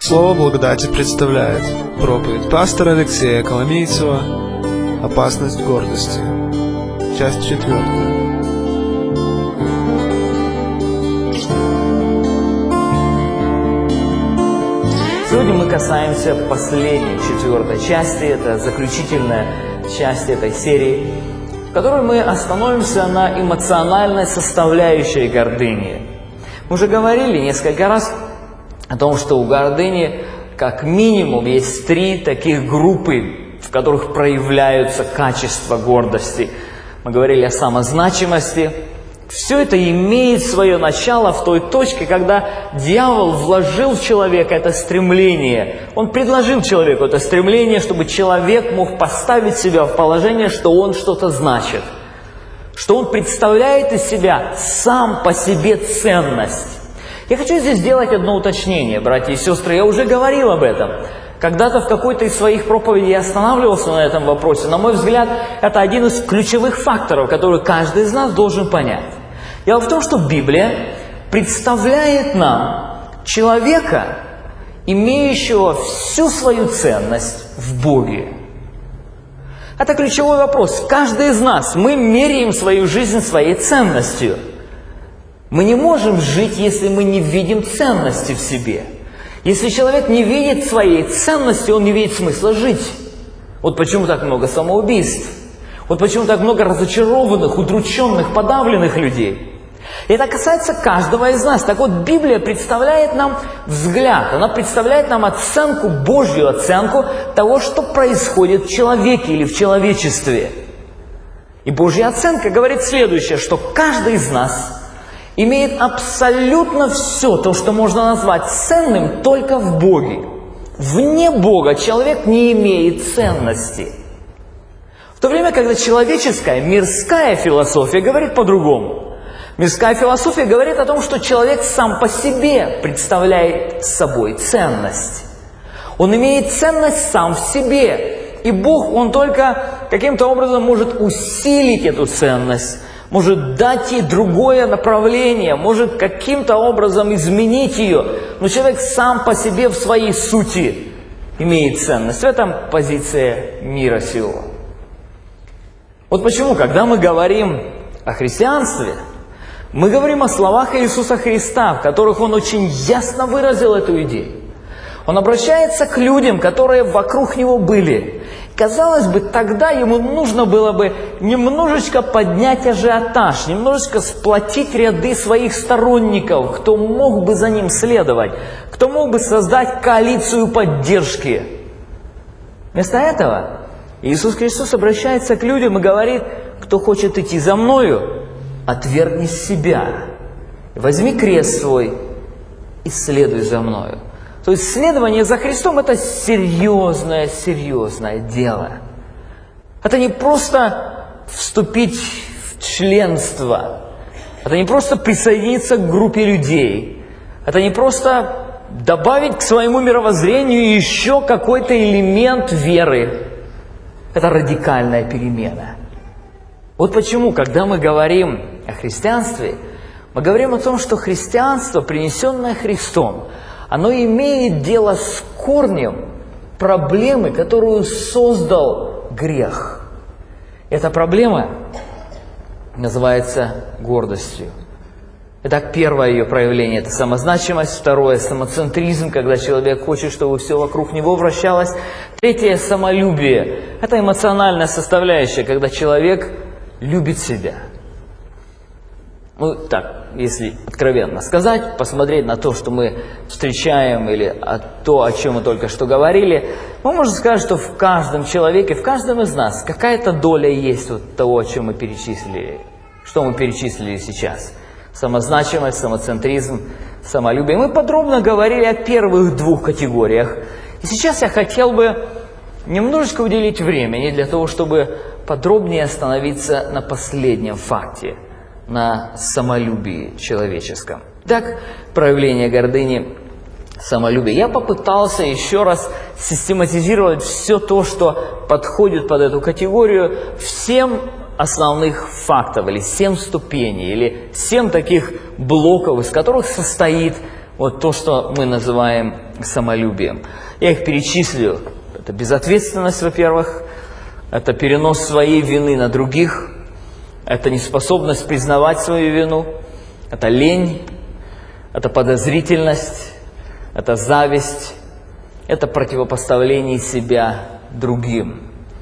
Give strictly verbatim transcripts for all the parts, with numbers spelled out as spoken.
Слово благодати представляет проповедь пастора Алексея Коломейцева «Опасность гордости». Часть четвертая. Сегодня мы касаемся последней, четвертой части, это заключительная часть этой серии, в которой мы остановимся на эмоциональной составляющей гордыни. Мы уже говорили несколько раз о том, что у гордыни как минимум есть три таких группы, в которых проявляются качества гордости. Мы говорили о самозначимости. Все это имеет свое начало в той точке, когда дьявол вложил в человека это стремление. Он предложил человеку это стремление, чтобы человек мог поставить себя в положение, что он что-то значит, что он представляет из себя сам по себе ценность. Я хочу здесь сделать одно уточнение, братья и сестры. Я уже говорил об этом. Когда-то в какой-то из своих проповедей я останавливался на этом вопросе. На мой взгляд, это один из ключевых факторов, который каждый из нас должен понять. Дело в том, что Библия представляет нам человека, имеющего всю свою ценность в Боге. Это ключевой вопрос. Каждый из нас, мы меряем свою жизнь своей ценностью. Мы не можем жить, если мы не видим ценности в себе. Если человек не видит своей ценности, он не видит смысла жить. Вот почему так много самоубийств. Вот почему так много разочарованных, удрученных, подавленных людей. И это касается каждого из нас. Так вот, Библия представляет нам взгляд. Она представляет нам оценку, Божью оценку того, что происходит в человеке или в человечестве. И Божья оценка говорит следующее, что каждый из нас имеет абсолютно все то, что можно назвать ценным, только в Боге. Вне Бога человек не имеет ценности. В то время, когда человеческая, мирская философия говорит по-другому. Мирская философия говорит о том, что человек сам по себе представляет собой ценность. Он имеет ценность сам в себе. И Бог, Он только каким-то образом может усилить эту ценность, может дать ей другое направление, может каким-то образом изменить ее. Но человек сам по себе в своей сути имеет ценность. В этом позиция мира сего. Вот почему, когда мы говорим о христианстве, мы говорим о словах Иисуса Христа, в которых Он очень ясно выразил эту идею. Он обращается к людям, которые вокруг Него были. Казалось бы, тогда Ему нужно было бы немножечко поднять ажиотаж, немножечко сплотить ряды своих сторонников, кто мог бы за Ним следовать, кто мог бы создать коалицию поддержки. Вместо этого Иисус Христос обращается к людям и говорит: кто хочет идти за Мною, отвергни себя, возьми крест свой и следуй за Мною. То есть следование за Христом – это серьезное, серьезное дело. Это не просто вступить в членство. Это не просто присоединиться к группе людей. Это не просто добавить к своему мировоззрению еще какой-то элемент веры. Это радикальная перемена. Вот почему, когда мы говорим о христианстве, мы говорим о том, что христианство, принесенное Христом, оно имеет дело с корнем проблемы, которую создал грех. Эта проблема называется гордостью. Итак, первое ее проявление – это самозначимость. Второе – самоцентризм, когда человек хочет, чтобы все вокруг него вращалось. Третье – самолюбие. Это эмоциональная составляющая, когда человек любит себя. Ну, так, если откровенно сказать, посмотреть на то, что мы встречаем, или о то, о чем мы только что говорили, мы можем сказать, что в каждом человеке, в каждом из нас какая-то доля есть вот того, о чем мы перечислили, что мы перечислили сейчас. Самозначимость, самоцентризм, самолюбие. Мы подробно говорили о первых двух категориях. И сейчас я хотел бы немножечко уделить времени для того, чтобы подробнее остановиться на последнем факте, на самолюбии человеческом. Так, проявление гордыни, самолюбия. Я попытался еще раз систематизировать все то, что подходит под эту категорию, всем основных фактов, или семь ступеней, или семь таких блоков, из которых состоит вот то, что мы называем самолюбием. Я их перечислю. Это безответственность, во-первых, это перенос своей вины на других, это неспособность признавать свою вину, это лень, это подозрительность, это зависть, это противопоставление себя другим.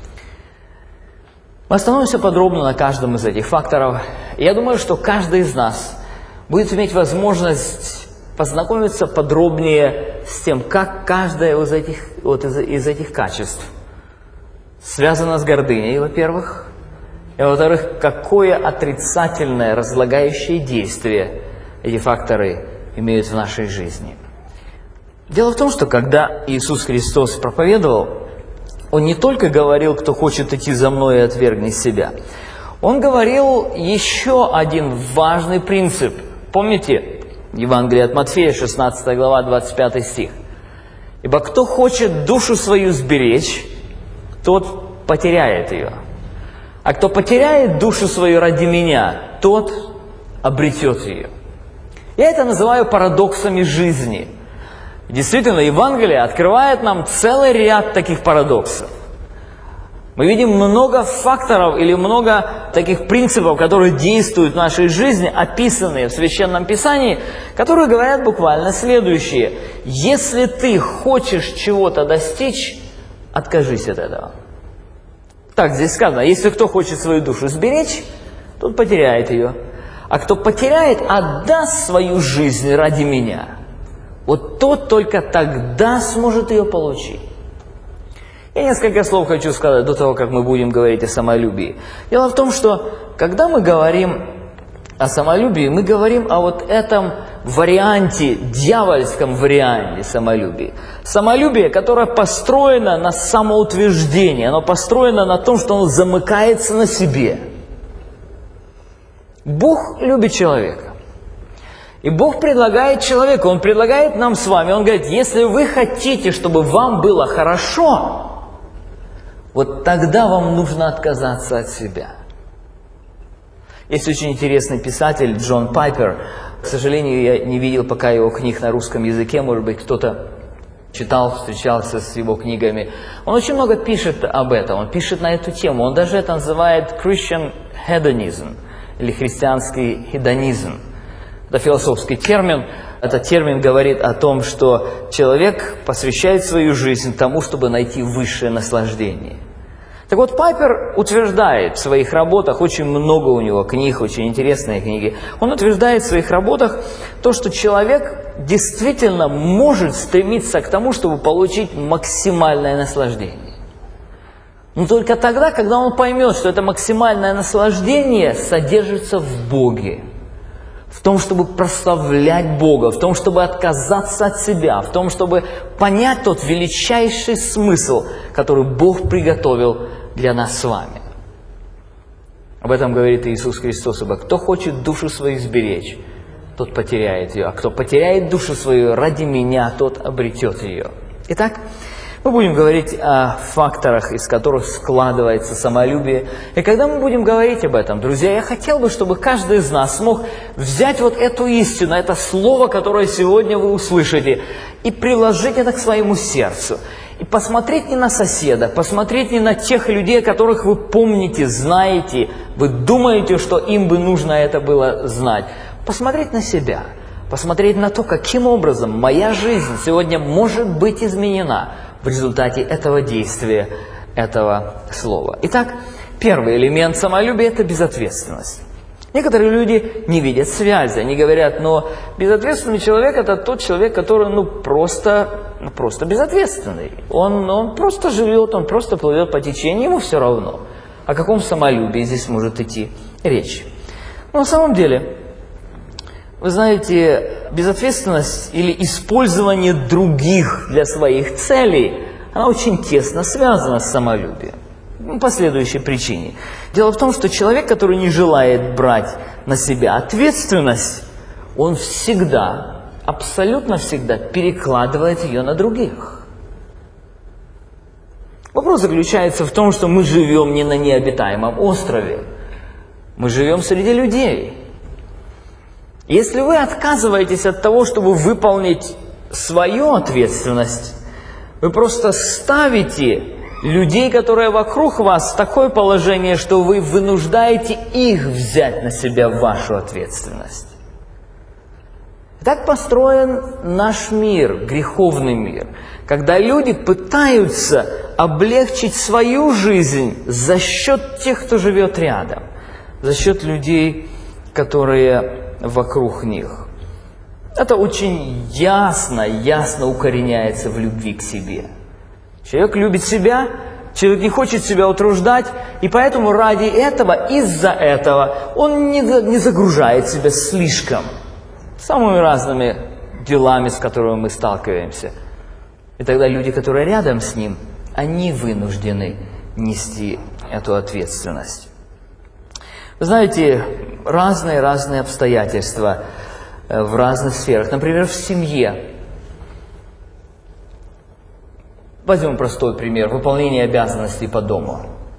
Мы остановимся подробно на каждом из этих факторов. Я думаю, что каждый из нас будет иметь возможность познакомиться подробнее с тем, как каждое из этих, вот из, из этих качеств связано с гордыней, во-первых, и, во-вторых, какое отрицательное, разлагающее действие эти факторы имеют в нашей жизни. Дело в том, что когда Иисус Христос проповедовал, Он не только говорил, кто хочет идти за мной и отвергни себя. Он говорил еще один важный принцип. Помните Евангелие от Матфея, шестнадцатая глава, двадцать пятый стих. «Ибо кто хочет душу свою сберечь, тот потеряет ее. А кто потеряет душу свою ради меня, тот обретет ее». Я это называю парадоксами жизни. Действительно, Евангелие открывает нам целый ряд таких парадоксов. Мы видим много факторов или много таких принципов, которые действуют в нашей жизни, описанные в Священном Писании, которые говорят буквально следующее. Если ты хочешь чего-то достичь, откажись от этого. Так здесь сказано, если кто хочет свою душу сберечь, тот потеряет ее. А кто потеряет, отдаст свою жизнь ради меня. Вот тот только тогда сможет ее получить. Я несколько слов хочу сказать до того, как мы будем говорить о самолюбии. Дело в том, что когда мы говорим о самолюбии, мы говорим о вот этом варианте, дьявольском варианте самолюбия. Самолюбие, которое построено на самоутверждении, оно построено на том, что оно замыкается на себе. Бог любит человека. И Бог предлагает человеку, Он предлагает нам с вами, Он говорит, если вы хотите, чтобы вам было хорошо, вот тогда вам нужно отказаться от себя. Есть очень интересный писатель Джон Пайпер. К сожалению, я не видел пока его книг на русском языке, может быть, кто-то читал, встречался с его книгами. Он очень много пишет об этом, он пишет на эту тему. Он даже это называет Christian hedonism, или христианский хедонизм. Это философский термин. Этот термин говорит о том, что человек посвящает свою жизнь тому, чтобы найти высшее наслаждение. Так вот, Пайпер утверждает в своих работах, очень много у него книг, очень интересные книги, он утверждает в своих работах то, что человек действительно может стремиться к тому, чтобы получить максимальное наслаждение. Но только тогда, когда он поймет, что это максимальное наслаждение содержится в Боге. В том, чтобы прославлять Бога, в том, чтобы отказаться от себя, в том, чтобы понять тот величайший смысл, который Бог приготовил для нас с вами. Об этом говорит Иисус Христос, ибо кто хочет душу свою сберечь, тот потеряет ее, а кто потеряет душу свою ради меня, тот обретет ее. Итак, мы будем говорить о факторах, из которых складывается самолюбие. И когда мы будем говорить об этом, друзья, я хотел бы, чтобы каждый из нас смог взять вот эту истину, это слово, которое сегодня вы услышите, и приложить это к своему сердцу. И посмотреть не на соседа, посмотреть не на тех людей, которых вы помните, знаете, вы думаете, что им бы нужно это было знать. Посмотреть на себя, посмотреть на то, каким образом моя жизнь сегодня может быть изменена в результате этого действия, этого слова. Итак, первый элемент самолюбия – это безответственность. Некоторые люди не видят связи, они говорят, но безответственный человек – это тот человек, который ну, просто, ну, просто безответственный. Он, он просто живет, он просто плывет по течению, ему все равно. О каком самолюбии здесь может идти речь? Но на самом деле, вы знаете, безответственность или использование других для своих целей, она очень тесно связана с самолюбием. По следующей причине. Дело в том, что человек, который не желает брать на себя ответственность, он всегда, абсолютно всегда перекладывает ее на других. Вопрос заключается в том, что мы живем не на необитаемом острове. Мы живем среди людей. Если вы отказываетесь от того, чтобы выполнить свою ответственность, вы просто ставите людей, которые вокруг вас, в такое положение, что вы вынуждаете их взять на себя вашу ответственность. Так построен наш мир, греховный мир, когда люди пытаются облегчить свою жизнь за счет тех, кто живет рядом, за счет людей, которые вокруг них. Это очень ясно, ясно укореняется в любви к себе. Человек любит себя, человек не хочет себя утруждать, и поэтому ради этого, из-за этого, он не, не загружает себя слишком самыми разными делами, с которыми мы сталкиваемся. И тогда люди, которые рядом с ним, они вынуждены нести эту ответственность. Вы знаете, разные-разные обстоятельства в разных сферах. Например, в семье. Возьмем простой пример. Выполнение обязанностей по дому.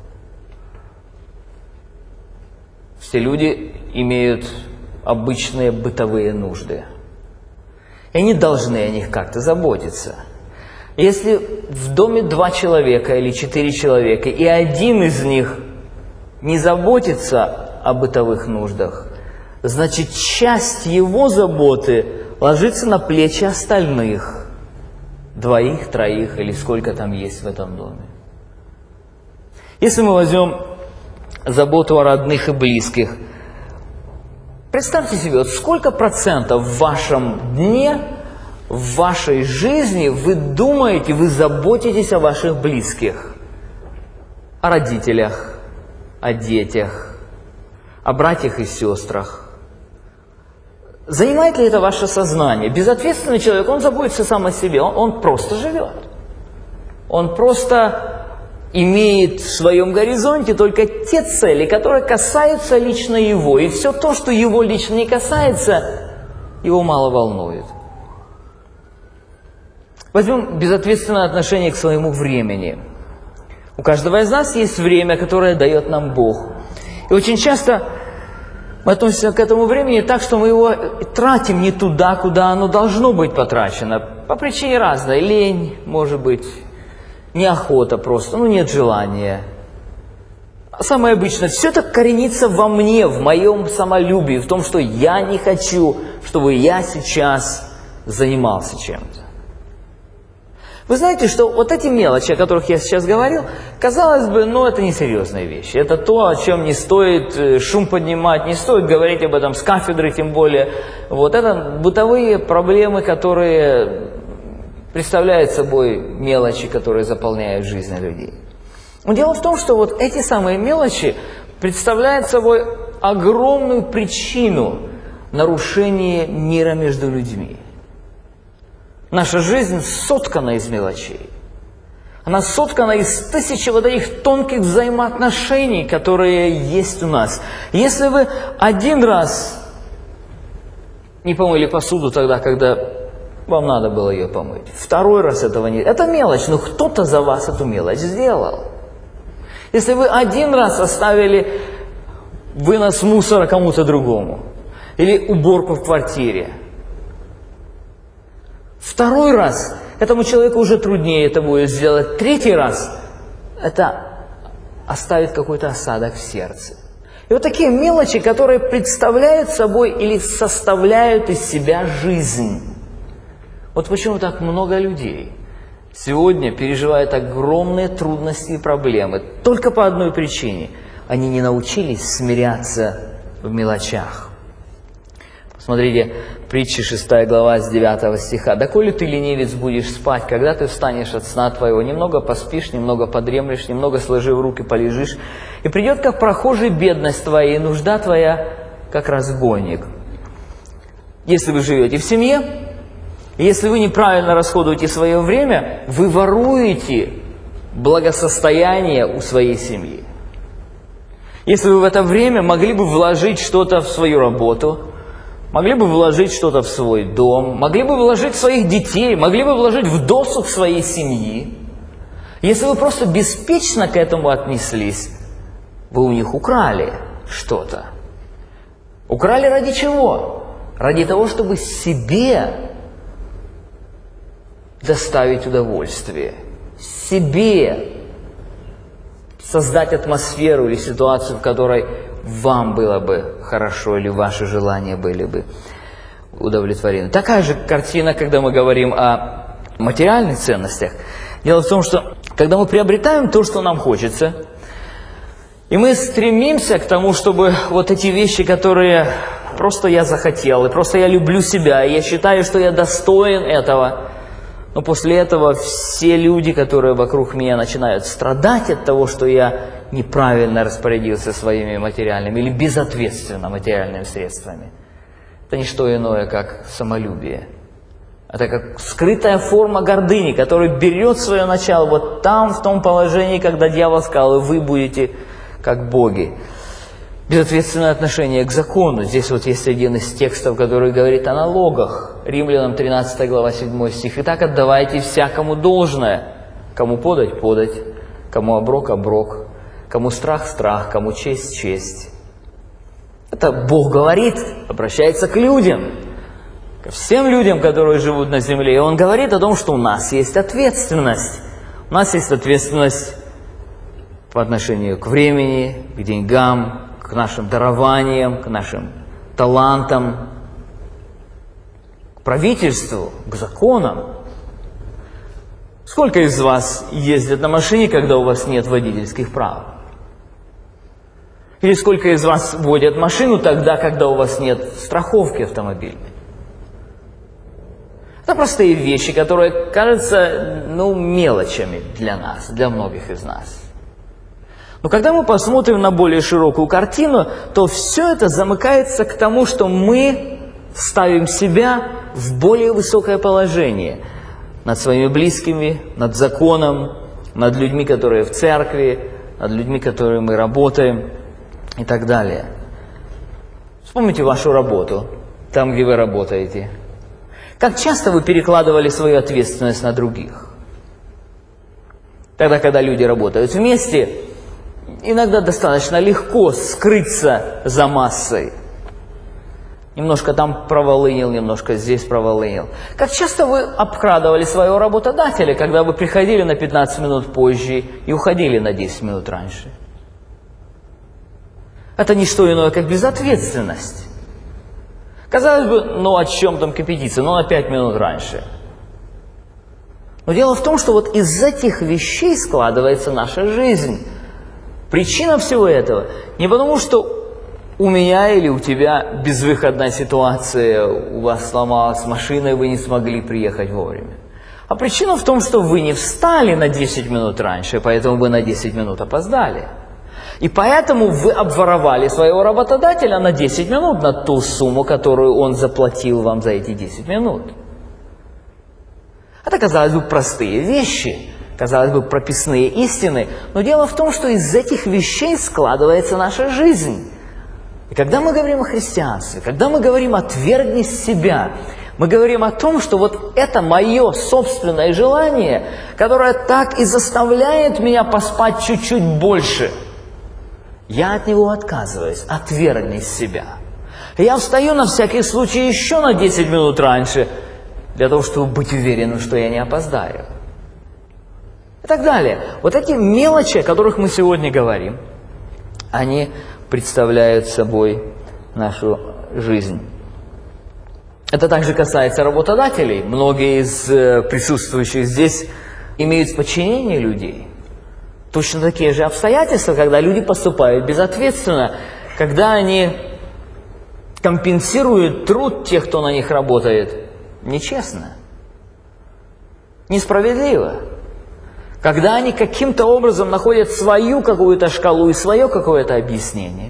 Все люди имеют обычные бытовые нужды. И они должны о них как-то заботиться. Если в доме два человека или четыре человека, и один из них не заботится о бытовых нуждах, значит, часть его заботы ложится на плечи остальных, двоих, троих или сколько там есть в этом доме. Если мы возьмем заботу о родных и близких, представьте себе, вот сколько процентов в вашем дне, в вашей жизни вы думаете, вы заботитесь о ваших близких, о родителях, о детях, о братьях и сестрах. Занимает ли это ваше сознание? Безответственный человек, он заботится сам о себе, он, он просто живет. Он просто имеет в своем горизонте только те цели, которые касаются лично его. И все то, что его лично не касается, его мало волнует. Возьмем безответственное отношение к своему времени. У каждого из нас есть время, которое дает нам Бог. И очень часто мы относимся к этому времени так, что мы его тратим не туда, куда оно должно быть потрачено. По причине разной. Лень, может быть, неохота просто, ну нет желания. Самое обычное, все это коренится во мне, в моем самолюбии, в том, что я не хочу, чтобы я сейчас занимался чем-то. Вы знаете, что вот эти мелочи, о которых я сейчас говорил, казалось бы, ну это несерьезные вещи. Это то, о чем не стоит шум поднимать, не стоит говорить об этом с кафедры тем более. Вот это бытовые проблемы, которые представляют собой мелочи, которые заполняют жизнь людей. Но дело в том, что вот эти самые мелочи представляют собой огромную причину нарушения мира между людьми. Наша жизнь соткана из мелочей. Она соткана из тысячи вот этих тонких взаимоотношений, которые есть у нас. Если вы один раз не помыли посуду тогда, когда вам надо было ее помыть, второй раз этого не... Это мелочь, но кто-то за вас эту мелочь сделал. Если вы один раз оставили вынос мусора кому-то другому, или уборку в квартире, второй раз этому человеку уже труднее это будет сделать. Третий раз это оставит какой-то осадок в сердце. И вот такие мелочи, которые представляют собой или составляют из себя жизнь. Вот почему так много людей сегодня переживают огромные трудности и проблемы. Только по одной причине. Они не научились смиряться в мелочах. Смотрите, притча шестая глава с девятого стиха. «Доколе ты, ленивец, будешь спать, когда ты встанешь от сна твоего, немного поспишь, немного подремлешь, немного сложив руки полежишь, и придет, как прохожий, бедность твоя, и нужда твоя, как разбойник». Если вы живете в семье, если вы неправильно расходуете свое время, вы воруете благосостояние у своей семьи. Если вы в это время могли бы вложить что-то в свою работу, могли бы вложить что-то в свой дом, могли бы вложить в своих детей, могли бы вложить в досуг своей семьи. Если вы просто беспечно к этому отнеслись, вы у них украли что-то. Украли ради чего? ради того, чтобы себе доставить удовольствие, себе создать атмосферу или ситуацию, в которой вам было бы хорошо, или ваши желания были бы удовлетворены. Такая же картина, когда мы говорим о материальных ценностях. Дело в том, что когда мы приобретаем то, что нам хочется, и мы стремимся к тому, чтобы вот эти вещи, которые просто я захотел, и просто я люблю себя, и я считаю, что я достоин этого, но после этого все люди, которые вокруг меня, начинают страдать от того, что я неправильно распорядился своими материальными или безответственно материальными средствами. Это не что иное, как самолюбие. Это как скрытая форма гордыни, которая берет свое начало вот там, в том положении, когда дьявол сказал, и вы будете как боги. Безответственное отношение к закону. Здесь вот есть один из текстов, который говорит о налогах. Римлянам тринадцатая глава, седьмой стих. «Итак, отдавайте всякому должное. Кому подать – подать, кому оброк – оброк, кому страх – страх, кому честь – честь». Это Бог говорит, обращается к людям, ко всем людям, которые живут на земле. И Он говорит о том, что у нас есть ответственность. У нас есть ответственность по отношению к времени, к деньгам, к нашим дарованиям, к нашим талантам, к правительству, к законам. Сколько из вас ездят на машине, когда у вас нет водительских прав? Или сколько из вас водят машину тогда, когда у вас нет страховки автомобильной? Это простые вещи, которые кажутся, ну, мелочами для нас, для многих из нас. Но когда мы посмотрим на более широкую картину, то все это замыкается к тому, что мы ставим себя в более высокое положение над своими близкими, над законом, над людьми, которые в церкви, над людьми, которые мы работаем и так далее. Вспомните вашу работу, там, где вы работаете. Как часто вы перекладывали свою ответственность на других? Тогда, когда люди работают вместе, иногда достаточно легко скрыться за массой. Немножко там проволынил, немножко здесь проволынил. Как часто вы обкрадывали своего работодателя, когда вы приходили на пятнадцать минут позже и уходили на десять минут раньше? Это не что иное, как безответственность. Казалось бы, ну о чем там кипятиться, ну на пять минут раньше. Но дело в том, что вот из этих вещей складывается наша жизнь. Причина всего этого не потому, что у меня или у тебя безвыходная ситуация, у вас сломалась машина, и вы не смогли приехать вовремя. А причина в том, что вы не встали на десять минут раньше, поэтому вы на десять минут опоздали. И поэтому вы обворовали своего работодателя на десять минут, на ту сумму, которую он заплатил вам за эти десять минут. Это, казалось бы, простые вещи, казалось бы, прописные истины, но дело в том, что из этих вещей складывается наша жизнь. И когда мы говорим о христианстве, когда мы говорим «отвергни себя», мы говорим о том, что вот это мое собственное желание, которое так и заставляет меня поспать чуть-чуть больше. Я от него отказываюсь, отвергни себя. Я встаю на всякий случай еще на десять минут раньше, для того, чтобы быть уверенным, что я не опоздаю. И так далее. Вот эти мелочи, о которых мы сегодня говорим, они представляют собой нашу жизнь. Это также касается работодателей. Многие из присутствующих здесь имеют в подчинении людей. Точно такие же обстоятельства, когда люди поступают безответственно, когда они компенсируют труд тех, кто на них работает, нечестно, несправедливо. Когда они каким-то образом находят свою какую-то шкалу и свое какое-то объяснение.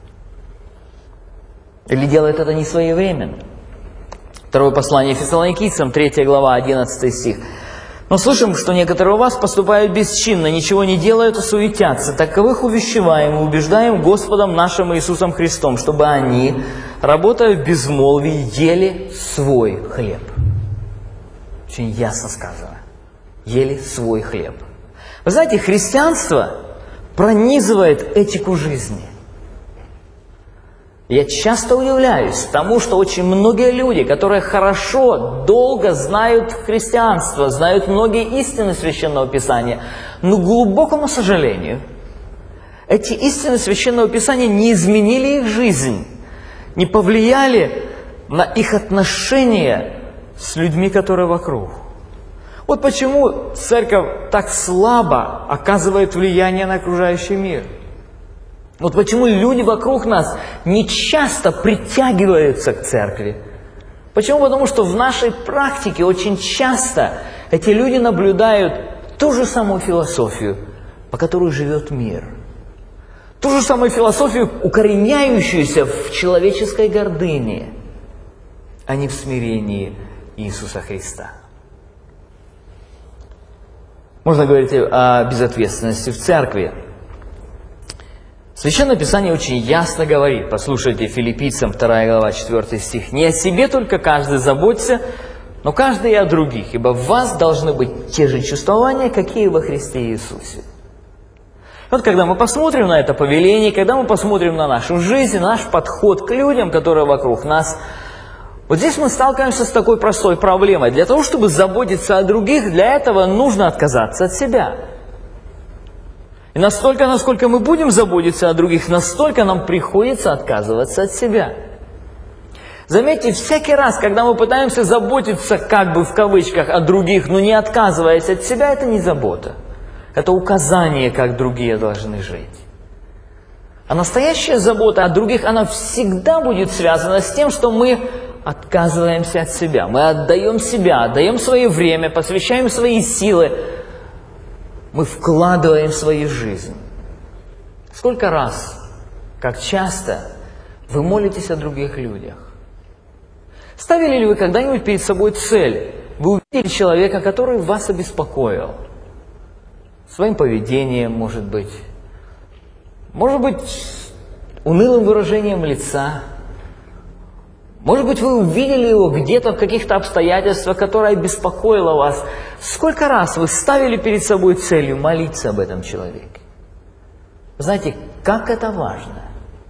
Или делают это не своевременно. Второе послание Фессалоникийцам, третья глава, одиннадцатый стих. «Но слышим, что некоторые у вас поступают бесчинно, ничего не делают и суетятся. Таковых увещеваем и убеждаем Господом нашим Иисусом Христом, чтобы они, работая в безмолвии, ели свой хлеб». Очень ясно сказано. Ели свой хлеб. Вы знаете, христианство пронизывает этику жизни. Я часто удивляюсь тому, что очень многие люди, которые хорошо, долго знают христианство, знают многие истины Священного Писания, но, к глубокому сожалению, эти истины Священного Писания не изменили их жизнь, не повлияли на их отношения с людьми, которые вокруг. Вот почему церковь так слабо оказывает влияние на окружающий мир. Вот почему люди вокруг нас не часто притягиваются к церкви. Почему? Потому что в нашей практике очень часто эти люди наблюдают ту же самую философию, по которой живет мир. Ту же самую философию, укореняющуюся в человеческой гордыне, а не в смирении Иисуса Христа. Можно говорить о безответственности в церкви. Священное Писание очень ясно говорит, послушайте, Филиппийцам вторая глава, четвёртый стих, «Не о себе только каждый заботится, но каждый и о других, ибо в вас должны быть те же чувствования, какие во Христе Иисусе». Вот когда мы посмотрим на это повеление, когда мы посмотрим на нашу жизнь, наш подход к людям, которые вокруг нас, вот здесь мы сталкиваемся с такой простой проблемой. Для того, чтобы заботиться о других, для этого нужно отказаться от себя. И настолько, насколько мы будем заботиться о других, настолько нам приходится отказываться от себя. Заметьте, всякий раз, когда мы пытаемся заботиться, как бы в кавычках, о других, но не отказываясь от себя, это не забота. Это указание, как другие должны жить. А настоящая забота о других, она всегда будет связана с тем, что мы отказываемся от себя. Мы отдаем себя, отдаем свое время, посвящаем свои силы. Мы вкладываем в свою жизнь. Сколько раз, как часто вы молитесь о других людях? Ставили ли вы когда-нибудь перед собой цель? Вы увидели человека, который вас обеспокоил. Своим поведением, может быть. Может быть, унылым выражением лица. Может быть, вы увидели его где-то в каких-то обстоятельствах, которое беспокоило вас. Сколько раз вы ставили перед собой целью молиться об этом человеке? Знаете, как это важно.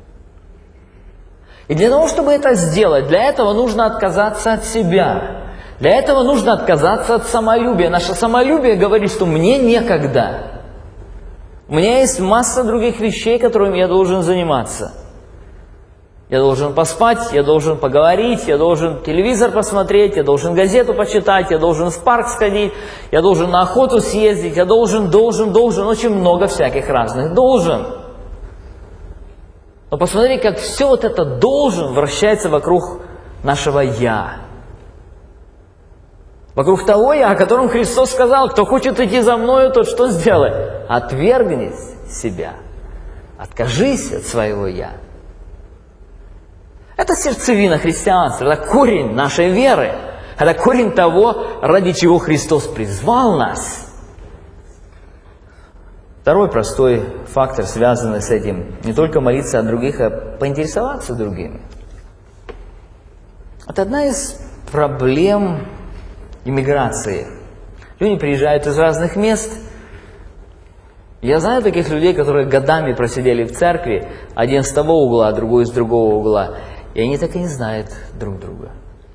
И для того, чтобы это сделать, для этого нужно отказаться от себя. Для этого нужно отказаться от самолюбия. Наше самолюбие говорит, что мне некогда. У меня есть масса других вещей, которыми я должен заниматься. Я должен поспать, я должен поговорить, я должен телевизор посмотреть, я должен газету почитать, я должен в парк сходить, я должен на охоту съездить, я должен, должен, должен, очень много всяких разных должен. Но посмотри, как все вот это должен вращается вокруг нашего «я». Вокруг того «я», о котором Христос сказал, кто хочет идти за мною, тот что сделает? Отвергни себя, откажись от своего «я». Это сердцевина христианства, это корень нашей веры, это корень того, ради чего Христос призвал нас. Второй простой фактор, связанный с этим, не только молиться о других, а поинтересоваться другими. Это одна из проблем иммиграции. Люди приезжают из разных мест. Я знаю таких людей, которые годами просидели в церкви, один с того угла, другой с другого угла. И они так и не знают друг друга.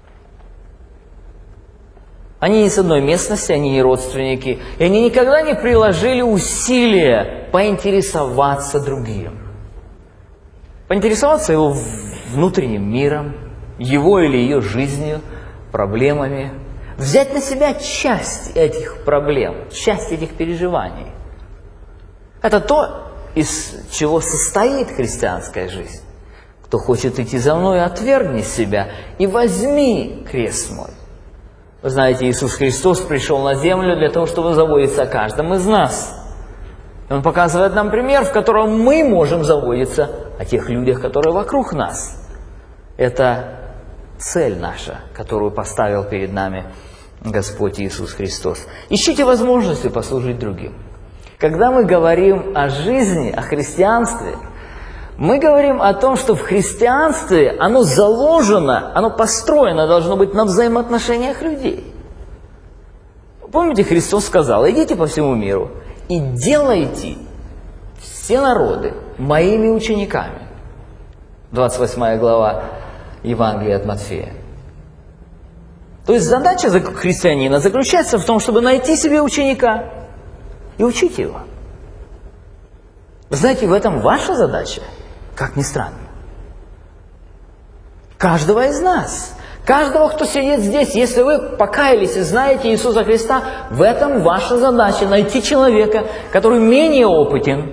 Они не с одной местности, они не родственники. И они никогда не приложили усилия поинтересоваться другим. Поинтересоваться его внутренним миром, его или ее жизнью, проблемами. Взять на себя часть этих проблем, часть этих переживаний. Это то, из чего состоит христианская жизнь. Кто хочет идти за мной, отвергни себя и возьми крест мой. Вы знаете, Иисус Христос пришел на землю для того, чтобы заботиться о каждом из нас. И Он показывает нам пример, в котором мы можем заботиться о тех людях, которые вокруг нас. Это цель наша, которую поставил перед нами Господь Иисус Христос. Ищите возможности послужить другим. Когда мы говорим о жизни, о христианстве, мы говорим о том, что в христианстве оно заложено, оно построено должно быть на взаимоотношениях людей. Помните, Христос сказал: идите по всему миру и делайте все народы моими учениками. двадцать восьмая глава Евангелия от Матфея. То есть задача христианина заключается в том, чтобы найти себе ученика и учить его. Вы знаете, в этом ваша задача, как ни странно. Каждого из нас, каждого, кто сидит здесь, если вы покаялись и знаете Иисуса Христа, в этом ваша задача найти человека, который менее опытен,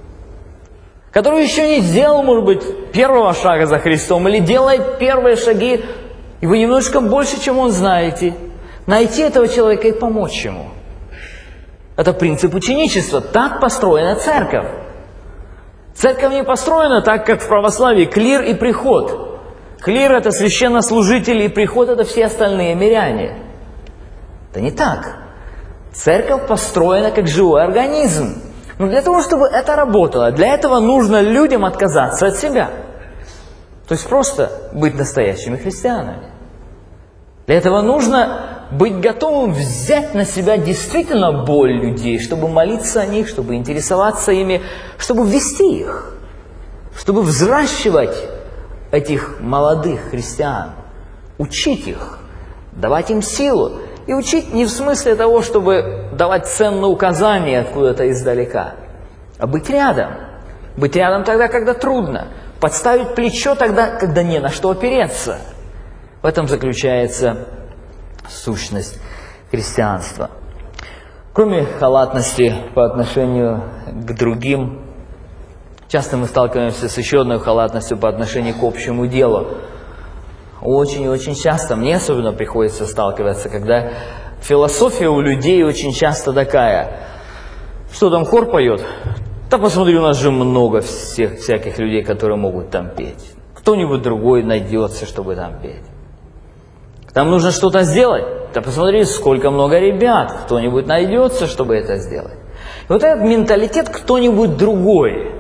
который еще не сделал, может быть, первого шага за Христом, или делает первые шаги, и вы немножко больше, чем он знаете. Найти этого человека и помочь ему. Это принцип ученичества. Так построена церковь. Церковь не построена так, как в православии, клир и приход. Клир – это священнослужители, и приход – это все остальные миряне. Это не так. Церковь построена как живой организм. Но для того, чтобы это работало, для этого нужно людям отказаться от себя. То есть просто быть настоящими христианами. Для этого нужно быть готовым взять на себя действительно боль людей, чтобы молиться о них, чтобы интересоваться ими, чтобы вести их, чтобы взращивать этих молодых христиан, учить их, давать им силу. И учить не в смысле того, чтобы давать ценные указания откуда-то издалека, а быть рядом. Быть рядом тогда, когда трудно. Подставить плечо тогда, когда не на что опереться. В этом заключается сущность христианства. Кроме халатности по отношению к другим, часто мы сталкиваемся с еще одной халатностью по отношению к общему делу. Очень и очень часто, мне особенно приходится сталкиваться, когда философия у людей очень часто такая. Что там хор поет? Да посмотри, у нас же много всех всяких людей, которые могут там петь. Кто-нибудь другой найдется, чтобы там петь. Там нужно что-то сделать. Да посмотри, сколько много ребят. Кто-нибудь найдется, чтобы это сделать. И вот этот менталитет «кто-нибудь другой».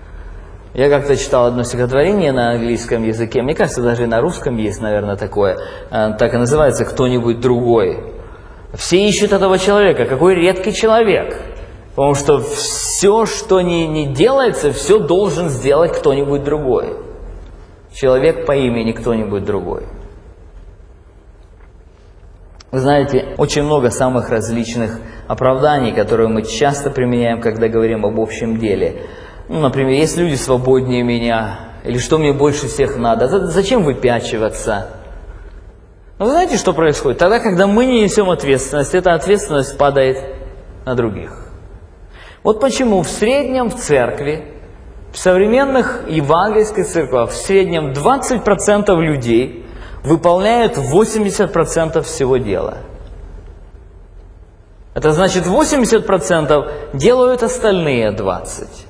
Я как-то читал одно стихотворение на английском языке. Мне кажется, даже и на русском есть, наверное, такое. Так и называется «Кто-нибудь другой». Все ищут этого человека. Какой редкий человек. Потому что все, что не, не делается, все должен сделать кто-нибудь другой. Человек по имени кто-нибудь другой. Вы знаете, очень много самых различных оправданий, которые мы часто применяем, когда говорим об общем деле. Ну, например, есть люди свободнее меня, или что мне больше всех надо, зачем выпячиваться? Но вы знаете, что происходит? Тогда, когда мы не несем ответственность, эта ответственность падает на других. Вот почему в среднем в церкви, в современных евангельских церквах, в среднем двадцать процентов людей выполняют восемьдесят процентов всего дела. Это значит, восемьдесят процентов делают остальные двадцать процентов.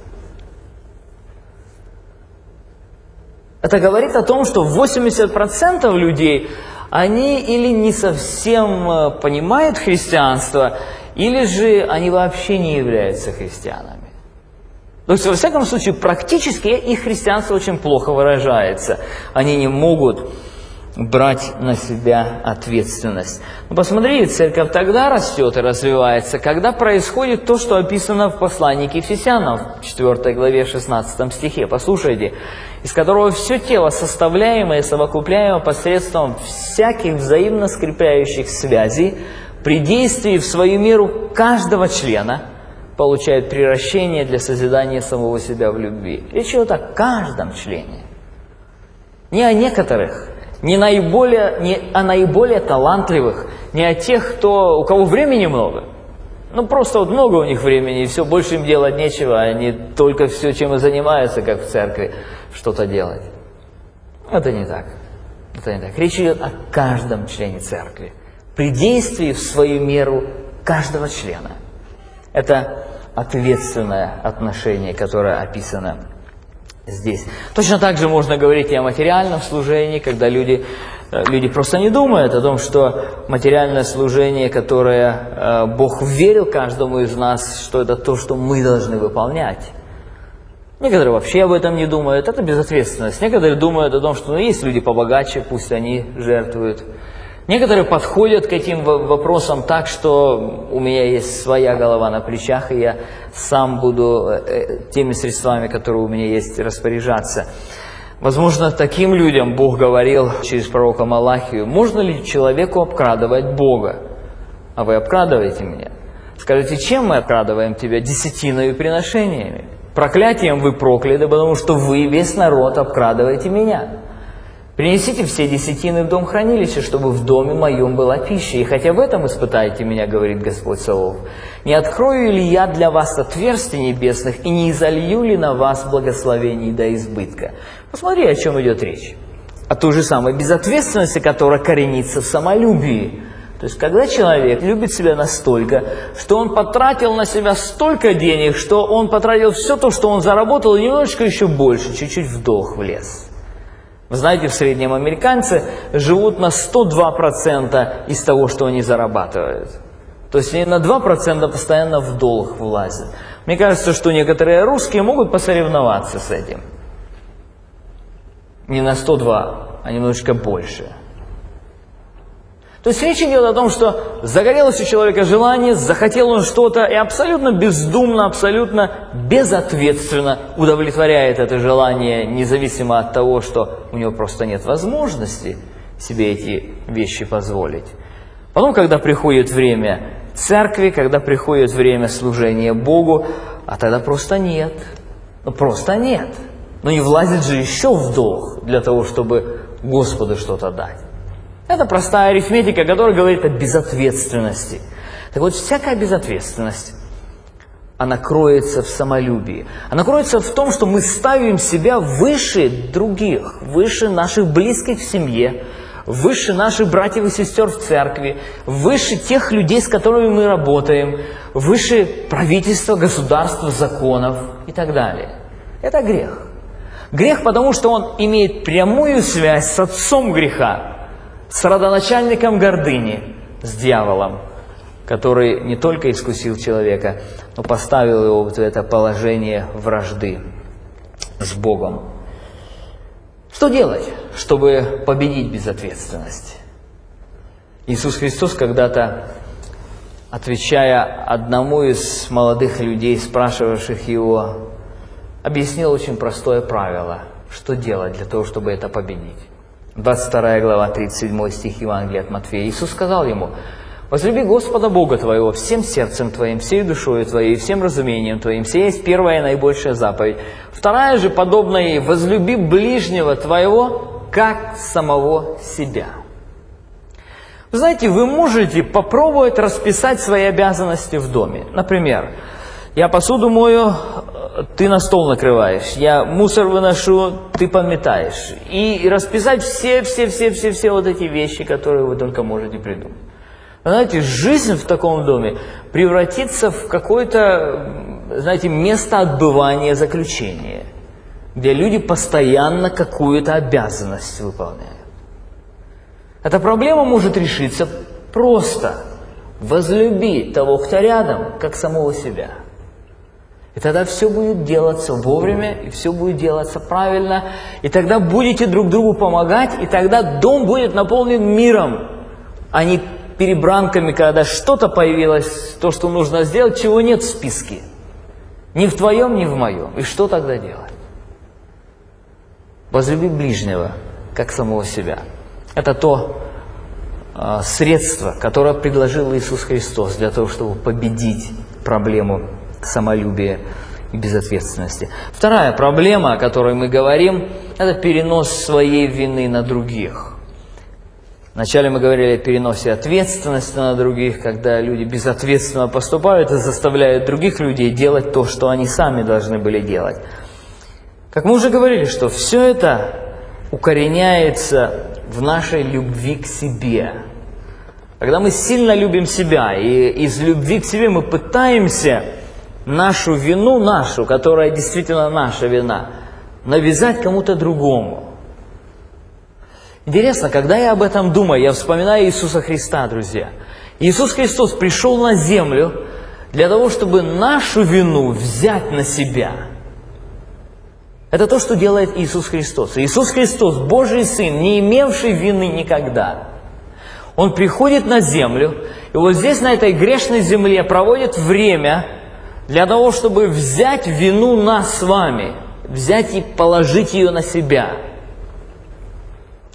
Это говорит о том, что восемьдесят процентов людей, они или не совсем понимают христианство, или же они вообще не являются христианами. То есть, во всяком случае, практически их христианство очень плохо выражается. Они не могут брать на себя ответственность. Но посмотрите, церковь тогда растет и развивается, когда происходит то, что описано в послании к Ефесянам, в четвёртой главе шестнадцатом стихе. Послушайте, из которого все тело, составляемое и совокупляемое посредством всяких взаимно скрепляющих связей, при действии в свою меру каждого члена, получает приращение для созидания самого себя в любви. Речь идет о каждом члене. Не о некоторых, не, наиболее, не о наиболее талантливых, не о тех, кто, у кого времени много. Ну, просто вот много у них времени, и все, больше им делать нечего, они только все, чем и занимаются, как в церкви, что-то делать. Это не так. Это не так. Речь идет о каждом члене церкви. При действии в свою меру каждого члена. Это ответственное отношение, которое описано здесь. Точно так же можно говорить и о материальном служении, когда люди, люди просто не думают о том, что материальное служение, которое Бог верил каждому из нас, что это то, что мы должны выполнять. Некоторые вообще об этом не думают, это безответственность. Некоторые думают о том, что ну, есть люди побогаче, пусть они жертвуют. Некоторые подходят к этим вопросам так, что у меня есть своя голова на плечах, и я сам буду теми средствами, которые у меня есть, распоряжаться. Возможно, таким людям Бог говорил через пророка Малахию: можно ли человеку обкрадывать Бога? А вы обкрадываете меня. Скажите, чем мы обкрадываем тебя? Десятиной и приношениями. Проклятием вы прокляты, потому что вы, весь народ, обкрадываете меня. Принесите все десятины в дом хранилища, чтобы в доме моем была пища. И хотя в этом испытайте меня, говорит Господь Саваоф, не открою ли я для вас отверстий небесных и не изолью ли на вас благословений до избытка? Посмотри, о чем идет речь. О той же самой безответственности, которая коренится в самолюбии. То есть, когда человек любит себя настолько, что он потратил на себя столько денег, что он потратил все то, что он заработал, и немножечко еще больше, чуть-чуть в долг влез. Вы знаете, в среднем американцы живут на сто два процента из того, что они зарабатывают. То есть, они на два процента постоянно в долг влазят. Мне кажется, что некоторые русские могут посоревноваться с этим. Не на сто два, а немножечко больше. То есть речь идет о том, что загорелось у человека желание, захотел он что-то, и абсолютно бездумно, абсолютно безответственно удовлетворяет это желание, независимо от того, что у него просто нет возможности себе эти вещи позволить. Потом, когда приходит время церкви, когда приходит время служения Богу, а тогда просто нет. Ну, просто нет. Но не влазит же еще в долг для того, чтобы Господу что-то дать. Это простая арифметика, которая говорит о безответственности. Так вот, всякая безответственность, она кроется в самолюбии. Она кроется в том, что мы ставим себя выше других, выше наших близких в семье, выше наших братьев и сестер в церкви, выше тех людей, с которыми мы работаем, выше правительства, государства, законов и так далее. Это грех. Грех, потому что он имеет прямую связь с отцом греха, с родоначальником гордыни, с дьяволом, который не только искусил человека, но поставил его в это положение вражды с Богом. Что делать, чтобы победить безответственность? Иисус Христос когда-то, отвечая одному из молодых людей, спрашивавших его, объяснил очень простое правило, что делать для того, чтобы это победить. двадцать вторая глава, тридцать седьмой стих Евангелия от Матфея. Иисус сказал ему: «Возлюби Господа Бога твоего всем сердцем твоим, всей душою твоей, всем разумением твоим». Сия есть первая и наибольшая заповедь. Вторая же, подобная ей: «Возлюби ближнего твоего, как самого себя». Вы знаете, вы можете попробовать расписать свои обязанности в доме. Например, я посуду мою, ты на стол накрываешь, я мусор выношу, ты подметаешь. И расписать все-все-все-все-все вот эти вещи, которые вы только можете придумать. Знаете, жизнь в таком доме превратится в какое-то, знаете, место отбывания заключения, где люди постоянно какую-то обязанность выполняют. Эта проблема может решиться просто: возлюби того, кто рядом, как самого себя. И тогда все будет делаться вовремя, и все будет делаться правильно, и тогда будете друг другу помогать, и тогда дом будет наполнен миром, а не перебранками, когда что-то появилось, то, что нужно сделать, чего нет в списке. Ни в твоем, ни в моем. И что тогда делать? Возлюби ближнего, как самого себя. Это то э, средство, которое предложил Иисус Христос для того, чтобы победить проблему самолюбия и безответственности. Вторая проблема, о которой мы говорим, это перенос своей вины на других. Вначале мы говорили о переносе ответственности на других, когда люди безответственно поступают и заставляют других людей делать то, что они сами должны были делать. Как мы уже говорили, что все это укореняется в нашей любви к себе. Когда мы сильно любим себя, и из любви к себе мы пытаемся нашу вину, нашу, которая действительно наша вина, навязать кому-то другому. Интересно, когда я об этом думаю, я вспоминаю Иисуса Христа, друзья. Иисус Христос пришел на землю для того, чтобы нашу вину взять на себя. Это то, что делает Иисус Христос. Иисус Христос, Божий Сын, не имевший вины никогда. Он приходит на землю, и вот здесь, на этой грешной земле, проводит время для того, чтобы взять вину нас с вами, взять и положить ее на себя.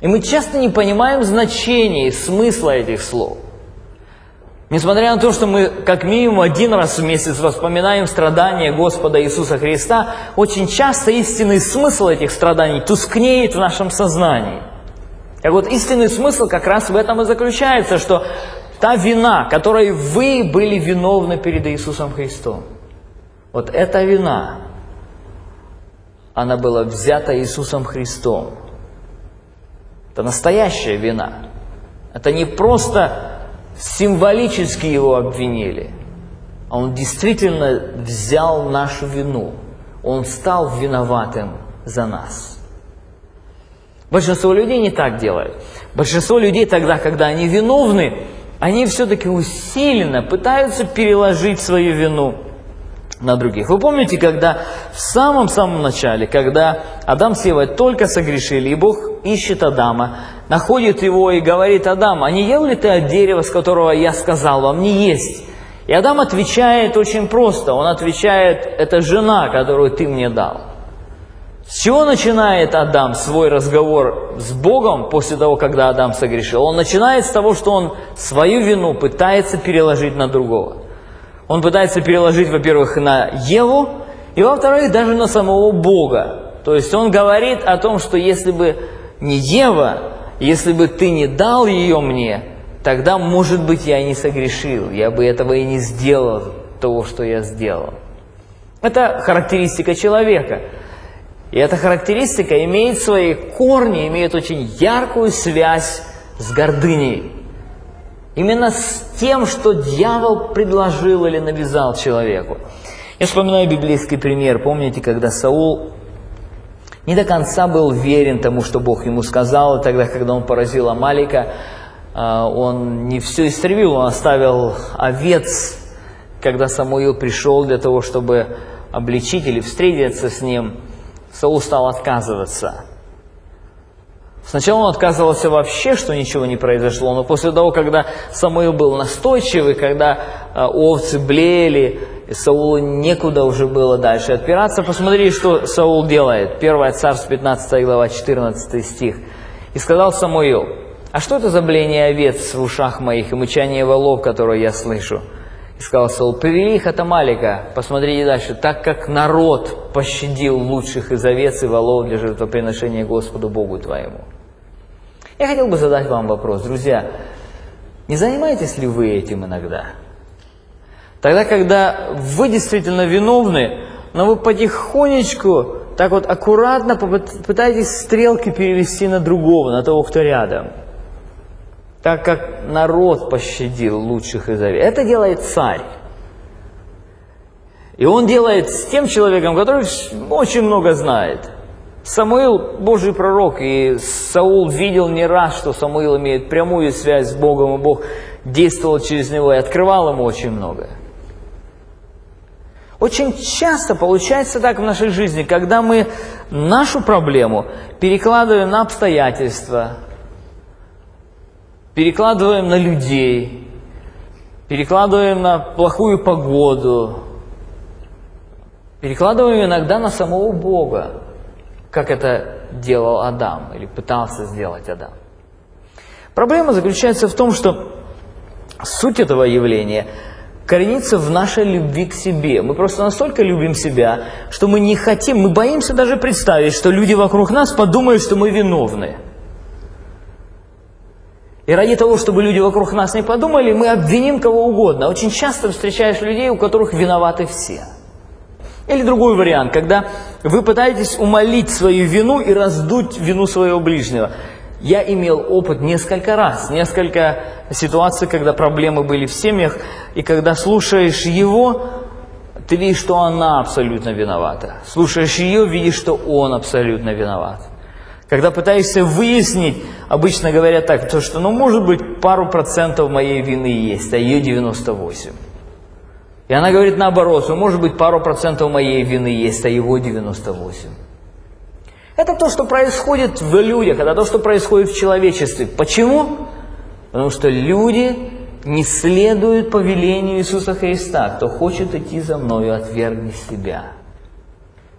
И мы часто не понимаем значения и смысла этих слов. Несмотря на то, что мы как минимум один раз в месяц вспоминаем страдания Господа Иисуса Христа, очень часто истинный смысл этих страданий тускнеет в нашем сознании. Так вот, истинный смысл как раз в этом и заключается, что та вина, которой вы были виновны перед Иисусом Христом, вот эта вина, она была взята Иисусом Христом. Это настоящая вина. Это не просто символически его обвинили, а он действительно взял нашу вину. Он стал виноватым за нас. Большинство людей не так делают. Большинство людей тогда, когда они виновны, они все-таки усиленно пытаются переложить свою вину на других. Вы помните, когда в самом-самом начале, когда Адам с Евой только согрешили, и Бог ищет Адама, находит его и говорит: Адам, а не ел ли ты от дерева, с которого я сказал вам не есть? И Адам отвечает очень просто. Он отвечает: это жена, которую ты мне дал. С чего начинает Адам свой разговор с Богом после того, когда Адам согрешил? Он начинает с того, что он свою вину пытается переложить на другого. Он пытается переложить, во-первых, на Еву, и, во-вторых, даже на самого Бога. То есть он говорит о том, что если бы не Ева, если бы ты не дал ее мне, тогда, может быть, я не согрешил, я бы этого и не сделал, того, что я сделал. Это характеристика человека. И эта характеристика имеет свои корни, имеет очень яркую связь с гордыней. Именно с тем, что дьявол предложил или навязал человеку. Я вспоминаю библейский пример. Помните, когда Саул не до конца был верен тому, что Бог ему сказал, и тогда, когда он поразил Амалика, он не все истребил, он оставил овец, когда Самуил пришел для того, чтобы обличить или встретиться с ним. Саул стал отказываться. Сначала он отказывался вообще, что ничего не произошло, но после того, когда Самуил был настойчивый, когда э, овцы блеяли, Саулу некуда уже было дальше отпираться. Посмотри, что Саул делает. первое Царств, пятнадцатая глава, четырнадцатый стих. «И сказал Самуил: а что это за блеяние овец в ушах моих и мычание волов, которое я слышу? И сказал Саул: привели их от Амалика». Посмотрите дальше. «Так как народ пощадил лучших из овец и волов для жертвоприношения Господу Богу твоему». Я хотел бы задать вам вопрос, друзья. Не занимаетесь ли вы этим иногда? Тогда, когда вы действительно виновны, но вы потихонечку, так вот аккуратно пытаетесь стрелки перевести на другого, на того, кто рядом. Так как народ пощадил лучших из овец. Это делает царь. И он делает с тем человеком, который очень много знает. Самуил – Божий пророк, и Саул видел не раз, что Самуил имеет прямую связь с Богом, и Бог действовал через него и открывал ему очень многое. Очень часто получается так в нашей жизни, когда мы нашу проблему перекладываем на обстоятельства, перекладываем на людей, перекладываем на плохую погоду, перекладываем иногда на самого Бога, как это делал Адам, или пытался сделать Адам. Проблема заключается в том, что суть этого явления коренится в нашей любви к себе. Мы просто настолько любим себя, что мы не хотим, мы боимся даже представить, что люди вокруг нас подумают, что мы виновны. И ради того, чтобы люди вокруг нас не подумали, мы обвиним кого угодно. Очень часто встречаешь людей, у которых виноваты все. Или другой вариант, когда вы пытаетесь умалить свою вину и раздуть вину своего ближнего. Я имел опыт несколько раз, несколько ситуаций, когда проблемы были в семьях, и когда слушаешь его, ты видишь, что она абсолютно виновата. Слушаешь ее, видишь, что он абсолютно виноват. Когда пытаешься выяснить, обычно говорят так, то, что, ну, может быть, пару процентов моей вины есть, а ее девяносто восемь. И она говорит наоборот, что, может быть, пару процентов моей вины есть, а его девяносто восемь. Это то, что происходит в людях, это то, что происходит в человечестве. Почему? Потому что люди не следуют повелению Иисуса Христа. Кто хочет идти за мною, отвергни себя.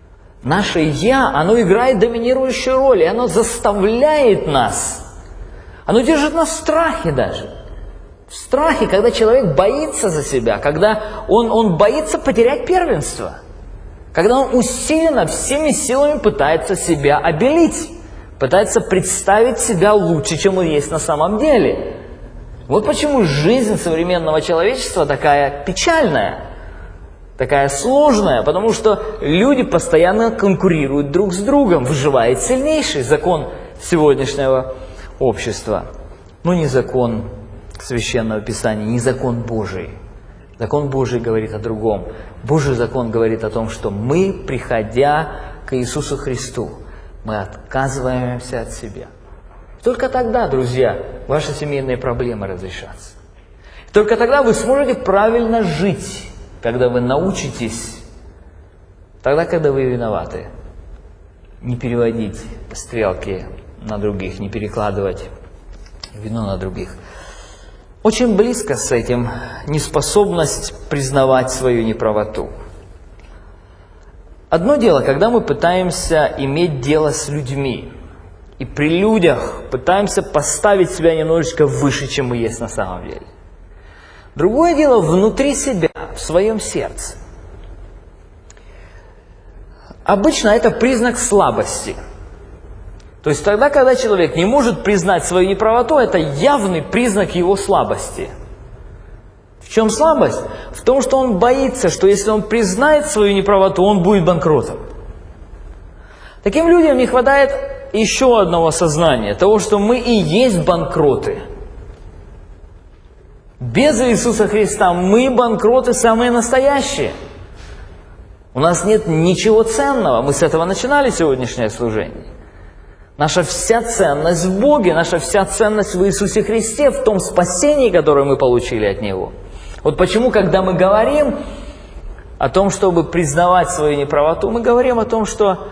Наше «я», оно играет доминирующую роль, и оно заставляет нас. Оно держит нас в страхе даже. В страхе, когда человек боится за себя, когда он, он боится потерять первенство. Когда он усиленно, всеми силами пытается себя обелить. Пытается представить себя лучше, чем он есть на самом деле. Вот почему жизнь современного человечества такая печальная. Такая сложная, потому что люди постоянно конкурируют друг с другом. Выживает сильнейший, закон сегодняшнего общества. Но не закон Священного Писания, не закон Божий. Закон Божий говорит о другом. Божий закон говорит о том, что мы, приходя к Иисусу Христу, мы отказываемся от себя. Только тогда, друзья, ваши семейные проблемы разрешатся. Только тогда вы сможете правильно жить. Когда вы научитесь, тогда, когда вы виноваты, не переводить стрелки на других, не перекладывать вину на других. Очень близко с этим неспособность признавать свою неправоту. Одно дело, когда мы пытаемся иметь дело с людьми, и при людях пытаемся поставить себя немножечко выше, чем мы есть на самом деле. Другое дело внутри себя, в своем сердце. Обычно это признак слабости. То есть тогда, когда человек не может признать свою неправоту, это явный признак его слабости. В чем слабость? В том, что он боится, что если он признает свою неправоту, он будет банкротом. Таким людям не хватает еще одного сознания, того, что мы и есть банкроты. Без Иисуса Христа мы банкроты самые настоящие. У нас нет ничего ценного. Мы с этого начинали сегодняшнее служение. Наша вся ценность в Боге, наша вся ценность в Иисусе Христе, в том спасении, которое мы получили от Него. Вот почему, когда мы говорим о том, чтобы признавать свою неправоту, мы говорим о том, что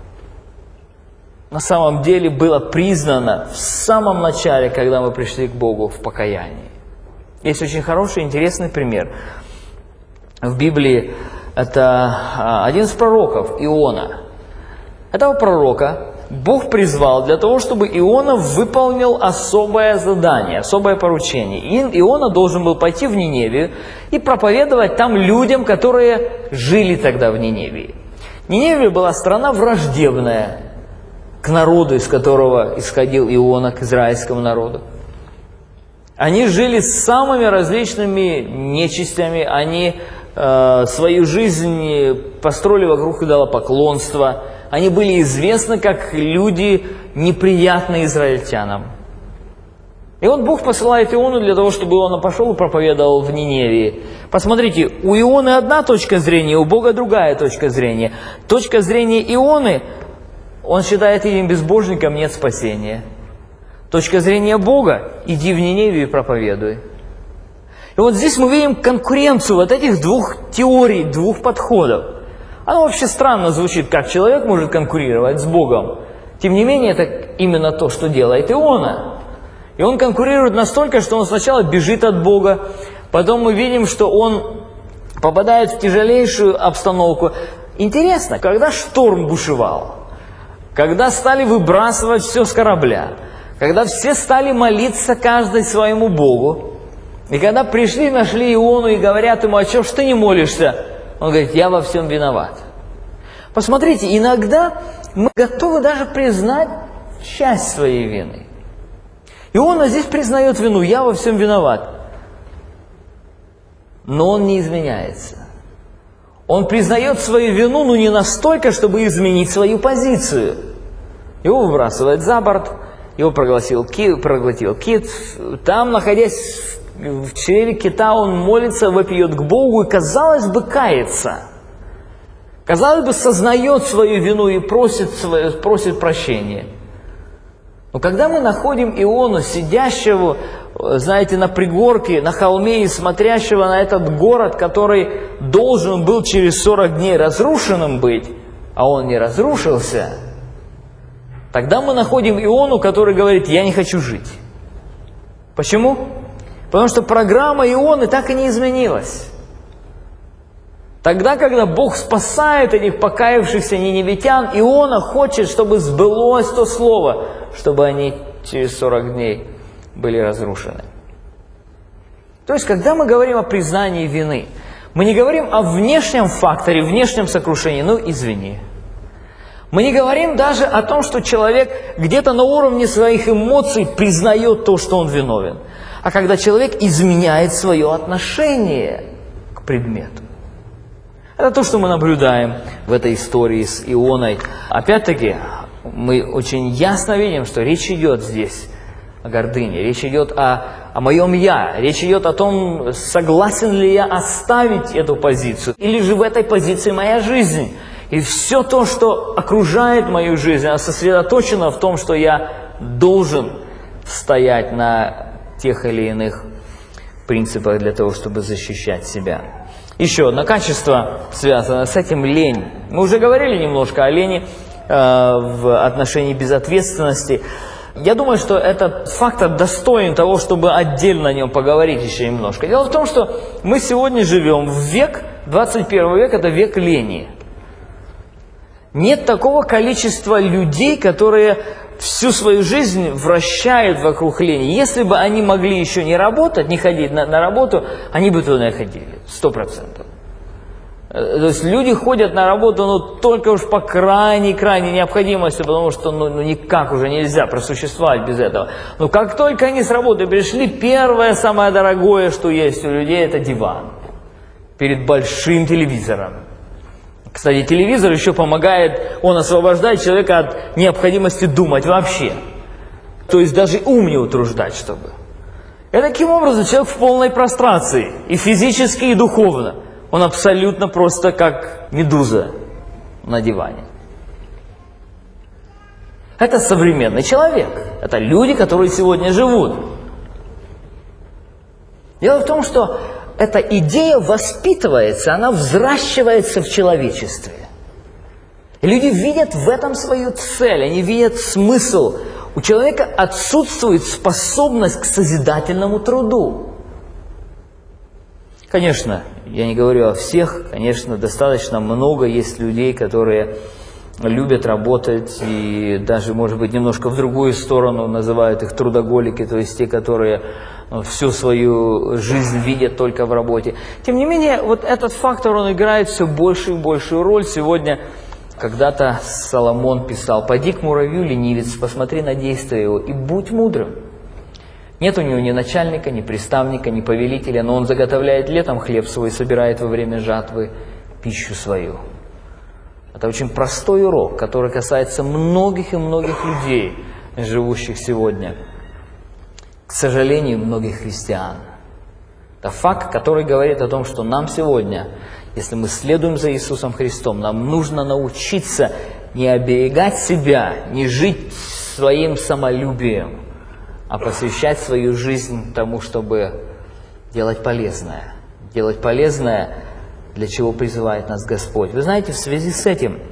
на самом деле было признано в самом начале, когда мы пришли к Богу в покаянии. Есть очень хороший, интересный пример. В Библии это один из пророков, Иона. Этого пророка Бог призвал для того, чтобы Иона выполнил особое задание, особое поручение. И Иона должен был пойти в Ниневию и проповедовать там людям, которые жили тогда в Ниневии. Ниневия была страна враждебная к народу, из которого исходил Иона, к израильскому народу. Они жили с самыми различными нечистями, они э, свою жизнь построили вокруг идолопоклонства, они были известны как люди неприятные израильтянам. И вот Бог посылает Иону для того, чтобы Иона пошел и проповедовал в Ниневии. Посмотрите, у Ионы одна точка зрения, у Бога другая точка зрения. Точка зрения Ионы, он считает этим безбожником, нет спасения. Точка зрения Бога – иди в Ниневию и проповедуй. И вот здесь мы видим конкуренцию вот этих двух теорий, двух подходов. Оно вообще странно звучит, как человек может конкурировать с Богом. Тем не менее, это именно то, что делает Иона. И он конкурирует настолько, что он сначала бежит от Бога, потом мы видим, что он попадает в тяжелейшую обстановку. Интересно, когда шторм бушевал, когда стали выбрасывать все с корабля, когда все стали молиться каждый своему Богу, и когда пришли, нашли Иону и говорят ему, а чего ж ты не молишься? Он говорит, я во всем виноват. Посмотрите, иногда мы готовы даже признать часть своей вины. Иона здесь признает вину, я во всем виноват. Но он не изменяется. Он признает свою вину, но не настолько, чтобы изменить свою позицию. Его выбрасывает за борт, его проглотил кит, проглотил кит. Там, находясь в чреве кита, он молится, вопиет к Богу и, казалось бы, кается. Казалось бы, сознает свою вину и просит, просит прощения. Но когда мы находим Иону, сидящего, знаете, на пригорке, на холме и смотрящего на этот город, который должен был через сорок дней разрушенным быть, а он не разрушился, тогда мы находим Иону, который говорит, я не хочу жить. Почему? Потому что программа Ионы так и не изменилась. Тогда, когда Бог спасает этих покаявшихся ниневитян, Иона хочет, чтобы сбылось то слово, чтобы они через сорок дней были разрушены. То есть, когда мы говорим о признании вины, мы не говорим о внешнем факторе, внешнем сокрушении, ну извини. Мы не говорим даже о том, что человек где-то на уровне своих эмоций признает то, что он виновен. А когда человек изменяет свое отношение к предмету. Это то, что мы наблюдаем в этой истории с Ионой. Опять-таки, мы очень ясно видим, что речь идет здесь о гордыне, речь идет о, о моем «я», речь идет о том, согласен ли я оставить эту позицию, или же в этой позиции моя жизнь. И все то, что окружает мою жизнь, оно сосредоточено в том, что я должен стоять на тех или иных принципах для того, чтобы защищать себя. Еще одно качество, связанное с этим, лень. Мы уже говорили немножко о лени э, в отношении безответственности. Я думаю, что этот фактор достоин того, чтобы отдельно о нем поговорить еще немножко. Дело в том, что мы сегодня живем в век, двадцать первый век, это век лени. Нет такого количества людей, которые всю свою жизнь вращают вокруг лени. Если бы они могли еще не работать, не ходить на, на работу, они бы туда ходили, сто процентов. То есть люди ходят на работу, ну, только уж по крайней-крайней необходимости, потому что, ну, ну, никак уже нельзя просуществовать без этого. Но как только они с работы пришли, первое, самое дорогое, что есть у людей, это диван перед большим телевизором. Кстати, телевизор еще помогает, он освобождает человека от необходимости думать вообще. То есть даже ум не утруждать, чтобы. И таким образом человек в полной прострации, и физически, и духовно. Он абсолютно просто как медуза на диване. Это современный человек. Это люди, которые сегодня живут. Дело в том, что эта идея воспитывается, она взращивается в человечестве. И люди видят в этом свою цель, они видят смысл. У человека отсутствует способность к созидательному труду. Конечно, я не говорю о всех, конечно, достаточно много есть людей, которые любят работать и даже, может быть, немножко в другую сторону называют их трудоголики, то есть те, которые всю свою жизнь видят только в работе. Тем не менее, вот этот фактор, он играет все большую и большую роль. Сегодня, когда-то Соломон писал: «Пойди к муравью, ленивец, посмотри на действия его, и будь мудрым». Нет у него ни начальника, ни приставника, ни повелителя, но он заготовляет летом хлеб свой, собирает во время жатвы пищу свою. Это очень простой урок, который касается многих и многих людей, живущих сегодня. К сожалению, многих христиан. Это факт, который говорит о том, что нам сегодня, если мы следуем за Иисусом Христом, нам нужно научиться не оберегать себя, не жить своим самолюбием, а посвящать свою жизнь тому, чтобы делать полезное. Делать полезное, для чего призывает нас Господь. Вы знаете, в связи с этим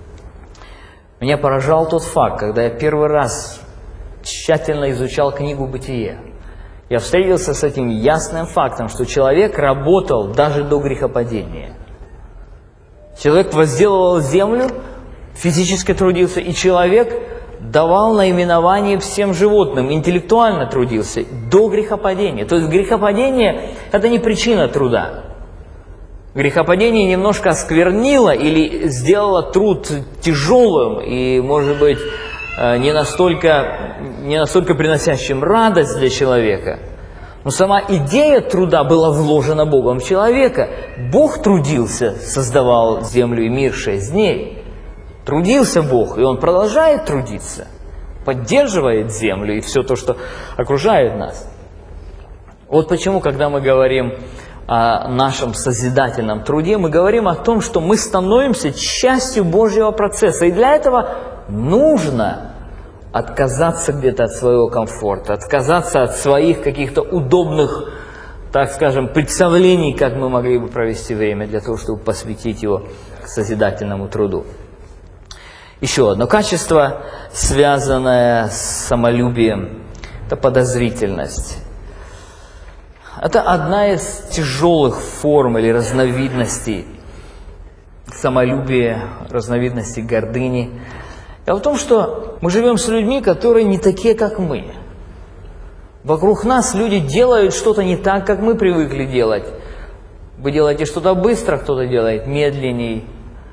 меня поражал тот факт, когда я первый раз тщательно изучал книгу «Бытие». Я встретился с этим ясным фактом, что человек работал даже до грехопадения. Человек возделывал землю, физически трудился, и человек давал наименование всем животным, интеллектуально трудился до грехопадения. То есть грехопадение – это не причина труда. Грехопадение немножко осквернило или сделало труд тяжелым и, может быть, не настолько, не настолько приносящим радость для человека. Но сама идея труда была вложена Богом в человека. Бог трудился, создавал землю и мир шесть дней. Трудился Бог, и Он продолжает трудиться, поддерживает землю и все то, что окружает нас. Вот почему, когда мы говорим о нашем созидательном труде, мы говорим о том, что мы становимся частью Божьего процесса. И для этого нужно отказаться где-то от своего комфорта, отказаться от своих каких-то удобных, так скажем, представлений, как мы могли бы провести время для того, чтобы посвятить его к созидательному труду. Еще одно качество, связанное с самолюбием, это подозрительность. Это одна из тяжелых форм или разновидностей самолюбие, разновидности гордыни. Дело в том, что мы живем с людьми, которые не такие, как мы. Вокруг нас люди делают что-то не так, как мы привыкли делать. Вы делаете что-то быстро, кто-то делает медленней.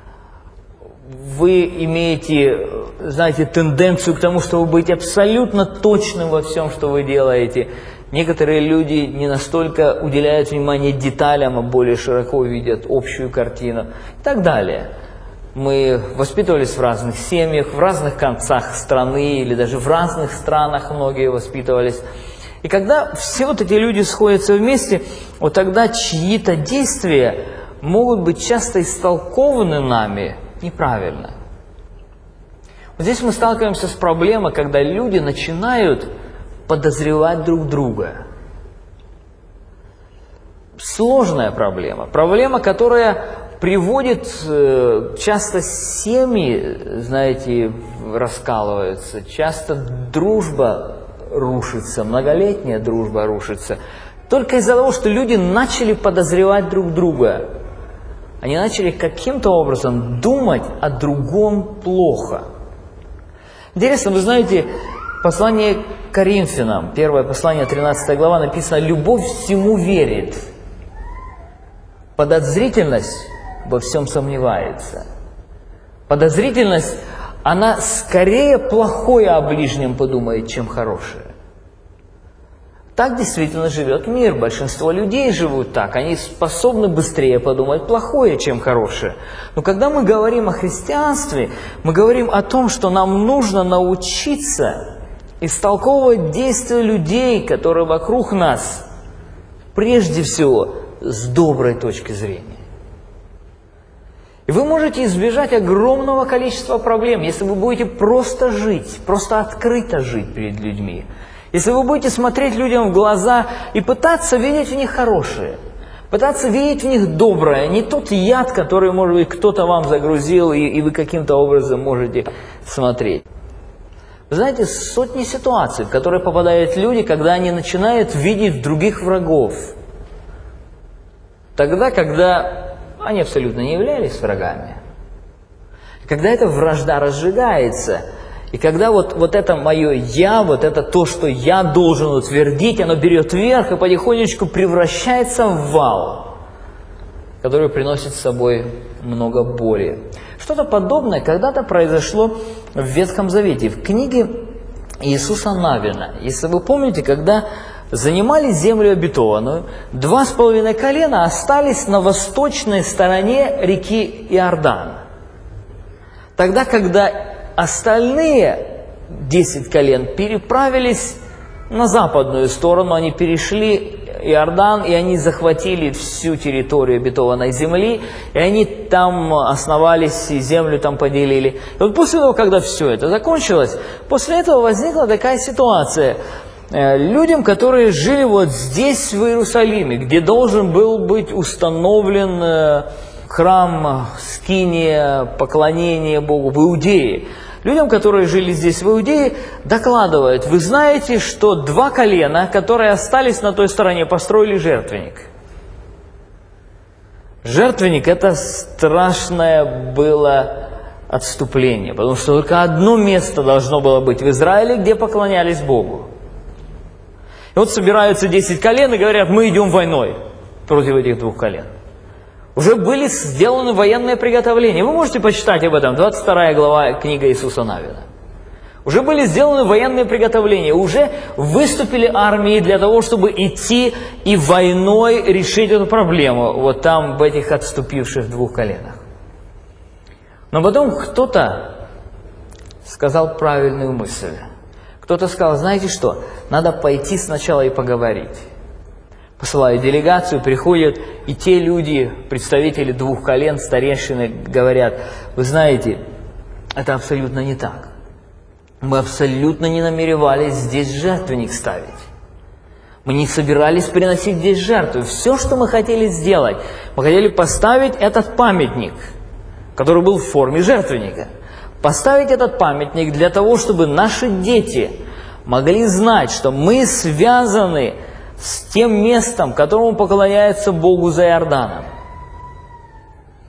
Вы имеете, знаете, тенденцию к тому, чтобы быть абсолютно точным во всем, что вы делаете. Некоторые люди не настолько уделяют внимание деталям, а более широко видят общую картину и так далее. Мы воспитывались в разных семьях, в разных концах страны или даже в разных странах многие воспитывались. И когда все вот эти люди сходятся вместе, вот тогда чьи-то действия могут быть часто истолкованы нами неправильно. Вот здесь мы сталкиваемся с проблемой, когда люди начинают подозревать друг друга. Сложная проблема. Проблема, которая приводит, часто семьи, знаете, раскалываются, часто дружба рушится, многолетняя дружба рушится. Только из-за того, что люди начали подозревать друг друга. Они начали каким-то образом думать о другом плохо. Интересно, вы знаете, послание к Коринфянам, первое послание, тринадцатая глава, написано: «Любовь всему верит, подозрительность во всем сомневается». Подозрительность, она скорее плохое о ближнем подумает, чем хорошее. Так действительно живет мир. Большинство людей живут так. Они способны быстрее подумать плохое, чем хорошее. Но когда мы говорим о христианстве, мы говорим о том, что нам нужно научиться истолковывать действия людей, которые вокруг нас, прежде всего, с доброй точки зрения. И вы можете избежать огромного количества проблем, если вы будете просто жить, просто открыто жить перед людьми. Если вы будете смотреть людям в глаза и пытаться видеть в них хорошее, пытаться видеть в них доброе, не тот яд, который, может быть, кто-то вам загрузил, и, и вы каким-то образом можете смотреть. Вы знаете, сотни ситуаций, в которые попадают люди, когда они начинают видеть других врагов. Тогда, когда они абсолютно не являлись врагами. Когда эта вражда разжигается, и когда вот, вот это мое «я», вот это то, что я должен утвердить, оно берет верх и потихонечку превращается в вал, который приносит с собой много боли. Что-то подобное когда-то произошло в Ветхом Завете, в книге Иисуса Навина. Если вы помните, когда занимали землю обетованную, два с половиной колена остались на восточной стороне реки Иордан. Тогда, когда остальные десять колен переправились на западную сторону, они перешли Иордан, и они захватили всю территорию обетованной земли, и они там основались, и землю там поделили. И вот после того, когда все это закончилось, после этого возникла такая ситуация. Людям, которые жили вот здесь, в Иерусалиме, где должен был быть установлен храм, скиния, поклонение Богу в Иудее, людям, которые жили здесь, в Иудее, докладывают: вы знаете, что два колена, которые остались на той стороне, построили жертвенник. Жертвенник – это страшное было отступление, потому что только одно место должно было быть в Израиле, где поклонялись Богу. И вот собираются десять колен и говорят: мы идем войной против этих двух колен. Уже были сделаны военные приготовления. Вы можете почитать об этом, двадцать вторая глава книга Иисуса Навина. Уже были сделаны военные приготовления, уже выступили армии для того, чтобы идти и войной решить эту проблему, вот там, в этих отступивших двух коленах. Но потом кто-то сказал правильную мысль. Кто-то сказал: знаете что, надо пойти сначала и поговорить. Посылают делегацию, приходят, и те люди, представители двух колен, старейшины, говорят: вы знаете, это абсолютно не так. Мы абсолютно не намеревались здесь жертвенник ставить. Мы не собирались приносить здесь жертву. Все, что мы хотели сделать, мы хотели поставить этот памятник, который был в форме жертвенника. Поставить этот памятник для того, чтобы наши дети могли знать, что мы связаны с тем местом, которому поклоняется Богу за Иорданом.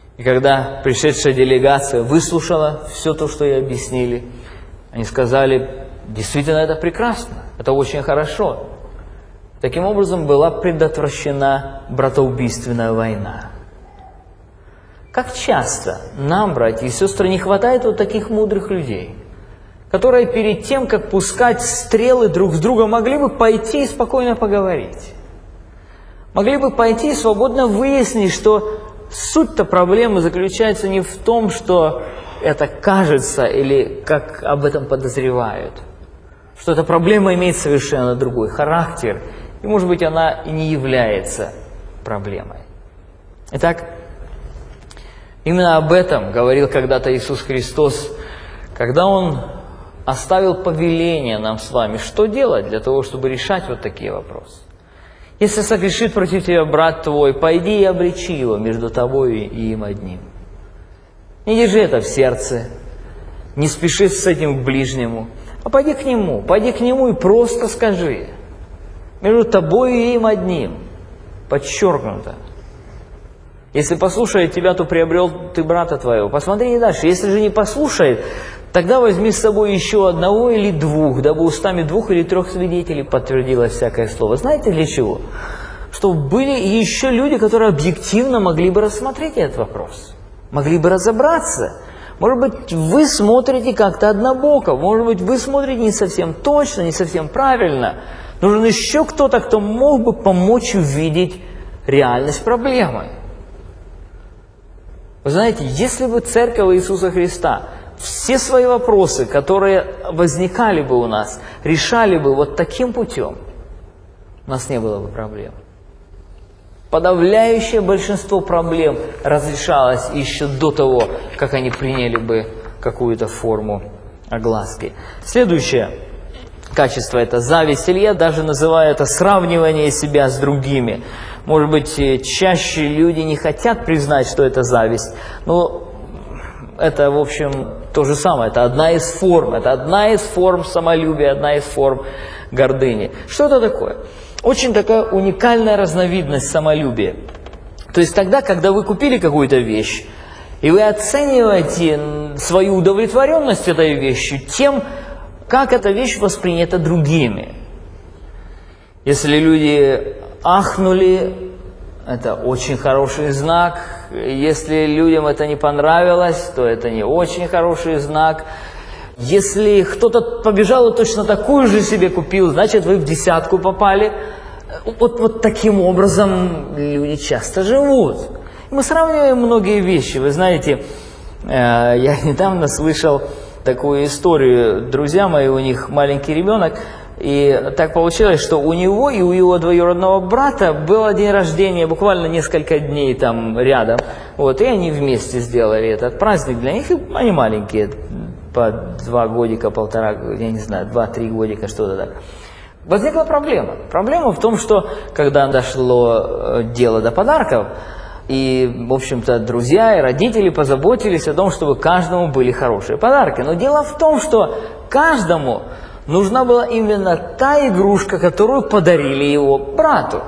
И когда пришедшая делегация выслушала все то, что ей объяснили, они сказали: действительно, это прекрасно, это очень хорошо. Таким образом была предотвращена братоубийственная война. Как часто нам, братья и сестры, не хватает вот таких мудрых людей, которые перед тем, как пускать стрелы друг с друга, могли бы пойти и спокойно поговорить. Могли бы пойти и свободно выяснить, что суть-то проблемы заключается не в том, что это кажется или как об этом подозревают, что эта проблема имеет совершенно другой характер, и, может быть, она и не является проблемой. Итак, именно об этом говорил когда-то Иисус Христос, когда Он оставил повеление нам с вами, что делать для того, чтобы решать вот такие вопросы. Если согрешит против тебя брат твой, пойди и обличи его между тобой и им одним. Не держи это в сердце, не спеши с этим к ближнему, а пойди к нему, пойди к нему и просто скажи. Между тобой и им одним. Подчеркнуто. Если послушает тебя, то приобрел ты брата твоего. Посмотри дальше. Если же не послушает, тогда возьми с собой еще одного или двух, дабы устами двух или трех свидетелей подтвердилось всякое слово. Знаете для чего? Чтобы были еще люди, которые объективно могли бы рассмотреть этот вопрос. Могли бы разобраться. Может быть, вы смотрите как-то однобоко. Может быть, вы смотрите не совсем точно, не совсем правильно. Нужен еще кто-то, кто мог бы помочь увидеть реальность проблемы. Вы знаете, если бы Церковь Иисуса Христа все свои вопросы, которые возникали бы у нас, решали бы вот таким путем, у нас не было бы проблем. Подавляющее большинство проблем разрешалось еще до того, как они приняли бы какую-то форму огласки. Следующее качество – это зависть, или я даже называю это сравнивание себя с другими. Может быть, чаще люди не хотят признать, что это зависть, но это, в общем, то же самое. Это одна из форм, это одна из форм самолюбия, одна из форм гордыни. Что это такое? Очень такая уникальная разновидность самолюбия. То есть тогда, когда вы купили какую-то вещь, и вы оцениваете свою удовлетворенность этой вещью тем, как эта вещь воспринята другими. Если люди ахнули, это очень хороший знак. Если людям это не понравилось, то это не очень хороший знак. Если кто-то побежал и точно такую же себе купил, значит, вы в десятку попали. Вот, вот таким образом люди часто живут. Мы сравниваем многие вещи. Вы знаете, я недавно слышал такую историю. Друзья мои, у них маленький ребенок. И так получилось, что у него и у его двоюродного брата был день рождения буквально несколько дней там рядом. Вот, и они вместе сделали этот праздник для них. И они маленькие, по два годика, полтора, я не знаю, два-три годика, что-то так. Возникла проблема. Проблема в том, что когда дошло дело до подарков, и, в общем-то, друзья и родители позаботились о том, чтобы каждому были хорошие подарки. Но дело в том, что каждому нужна была именно та игрушка, которую подарили его брату.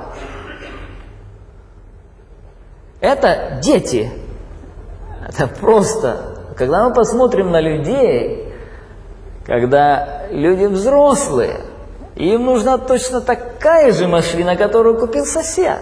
Это дети. Это просто... Когда мы посмотрим на людей, когда люди взрослые, им нужна точно такая же машина, которую купил сосед.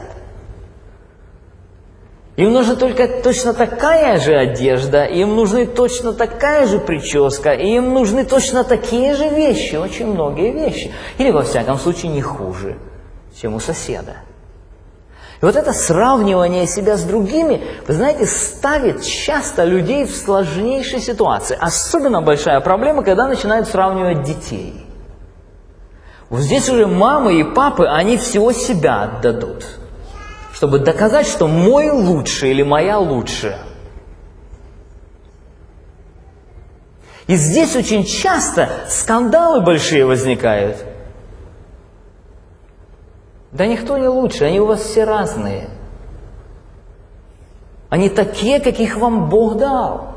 Им нужна только точно такая же одежда, им нужны точно такая же прическа, и им нужны точно такие же вещи, очень многие вещи. Или, во всяком случае, не хуже, чем у соседа. И вот это сравнивание себя с другими, вы знаете, ставит часто людей в сложнейшие ситуации. Особенно большая проблема, когда начинают сравнивать детей. Вот здесь уже мамы и папы, они всего себя отдадут, чтобы доказать, что мой лучше или моя лучше. И здесь очень часто скандалы большие возникают. Да никто не лучше, они у вас все разные. Они такие, каких вам Бог дал.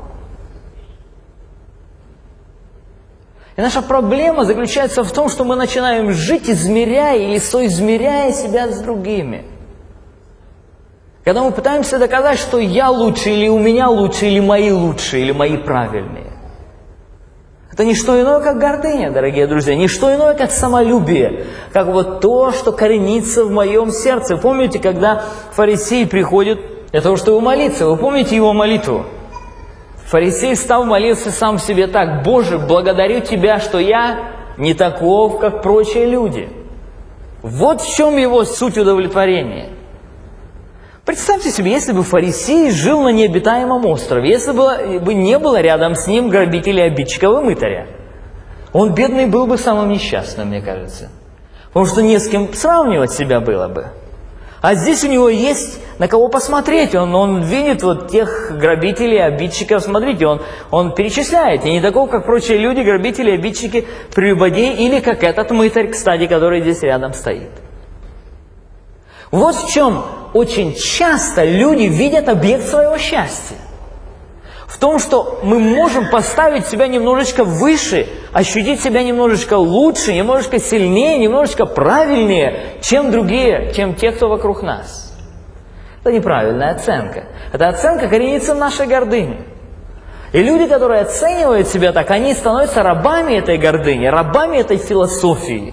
И наша проблема заключается в том, что мы начинаем жить, измеряя или соизмеряя себя с другими. Когда мы пытаемся доказать, что я лучше, или у меня лучше, или мои лучшие, или мои правильные. Это не что иное, как гордыня, дорогие друзья, не что иное, как самолюбие, как вот то, что коренится в моем сердце. Помните, когда фарисей приходит для того, чтобы молиться, вы помните его молитву? Фарисей стал молиться сам себе так: «Боже, благодарю Тебя, что я не таков, как прочие люди». Вот в чем его суть удовлетворения. Представьте себе, если бы фарисей жил на необитаемом острове, если бы, бы не было рядом с ним грабителя, обидчиков и мытаря. Он, бедный, был бы самым несчастным, мне кажется. Потому что не с кем сравнивать себя было бы. А здесь у него есть на кого посмотреть. Он, он видит вот тех грабителей, обидчиков. Смотрите, он, он перечисляет. И не такого, как прочие люди, грабители, обидчики, прелюбодеи, или как этот мытарь, кстати, который здесь рядом стоит. Вот в чем очень часто люди видят объект своего счастья. В том, что мы можем поставить себя немножечко выше, ощутить себя немножечко лучше, немножечко сильнее, немножечко правильнее, чем другие, чем те, кто вокруг нас. Это неправильная оценка. Эта оценка коренится в нашей гордыне. И люди, которые оценивают себя так, они становятся рабами этой гордыни, рабами этой философии.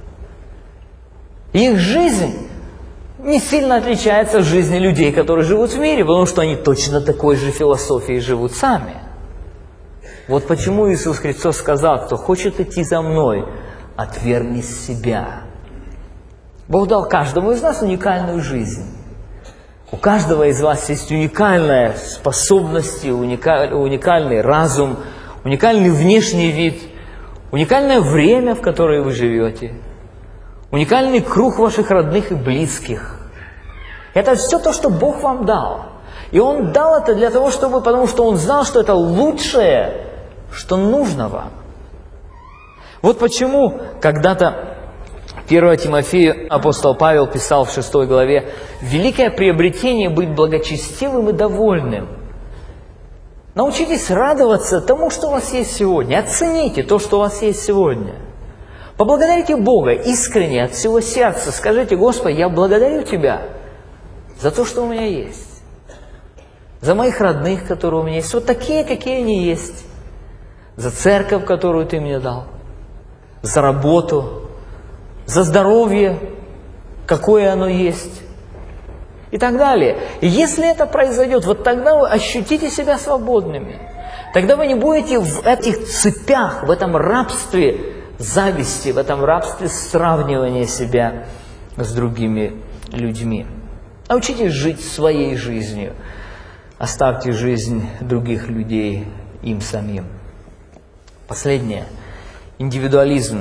Их жизнь не сильно отличается от жизни людей, которые живут в мире, потому что они точно такой же философией живут сами. Вот почему Иисус Христос сказал: кто хочет идти за Мной, отвергни себя. Бог дал каждому из нас уникальную жизнь. У каждого из вас есть уникальная способность, уникальный разум, уникальный внешний вид, уникальное время, в которое вы живете. Уникальный круг ваших родных и близких. Это все то, что Бог вам дал. И Он дал это для того, чтобы, потому что Он знал, что это лучшее, что нужно вам. Вот почему когда-то первое Тимофею апостол Павел писал в шестой главе: «Великое приобретение быть благочестивым и довольным». Научитесь радоваться тому, что у вас есть сегодня. Оцените то, что у вас есть сегодня. Поблагодарите Бога искренне, от всего сердца. Скажите: Господи, я благодарю Тебя за то, что у меня есть. За моих родных, которые у меня есть. Вот такие, какие они есть. За церковь, которую Ты мне дал. За работу. За здоровье, какое оно есть. И так далее. И если это произойдет, вот тогда вы ощутите себя свободными. Тогда вы не будете в этих цепях, в этом рабстве зависти, в этом рабстве сравнивания себя с другими людьми. Научитесь жить своей жизнью. Оставьте жизнь других людей им самим. Последнее. Индивидуализм.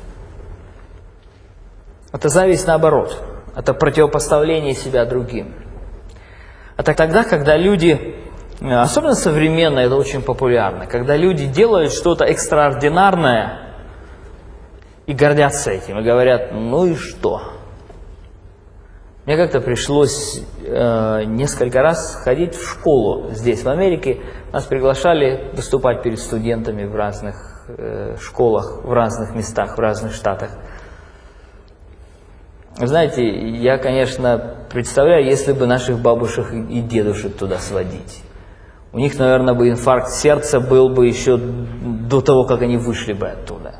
Это зависть наоборот. Это противопоставление себя другим. Это тогда, когда люди, особенно современно, это очень популярно, когда люди делают что-то экстраординарное и гордятся этим, и говорят: ну и что? Мне как-то пришлось э, несколько раз ходить в школу здесь, в Америке. Нас приглашали выступать перед студентами в разных э, школах, в разных местах, в разных штатах. Знаете, я, конечно, представляю, если бы наших бабушек и дедушек туда сводить. У них, наверное, бы инфаркт сердца был бы еще до того, как они вышли бы оттуда.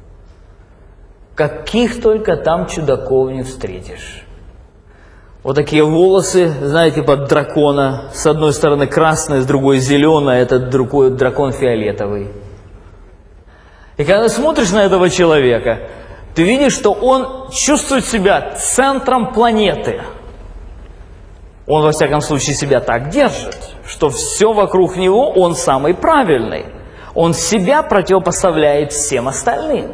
Каких только там чудаков не встретишь. Вот такие волосы, знаете, под дракона. С одной стороны красное, с другой зеленое, этот другой дракон фиолетовый. И когда смотришь на этого человека, ты видишь, что он чувствует себя центром планеты. Он, во всяком случае, себя так держит, что все вокруг него, он самый правильный. Он себя противопоставляет всем остальным.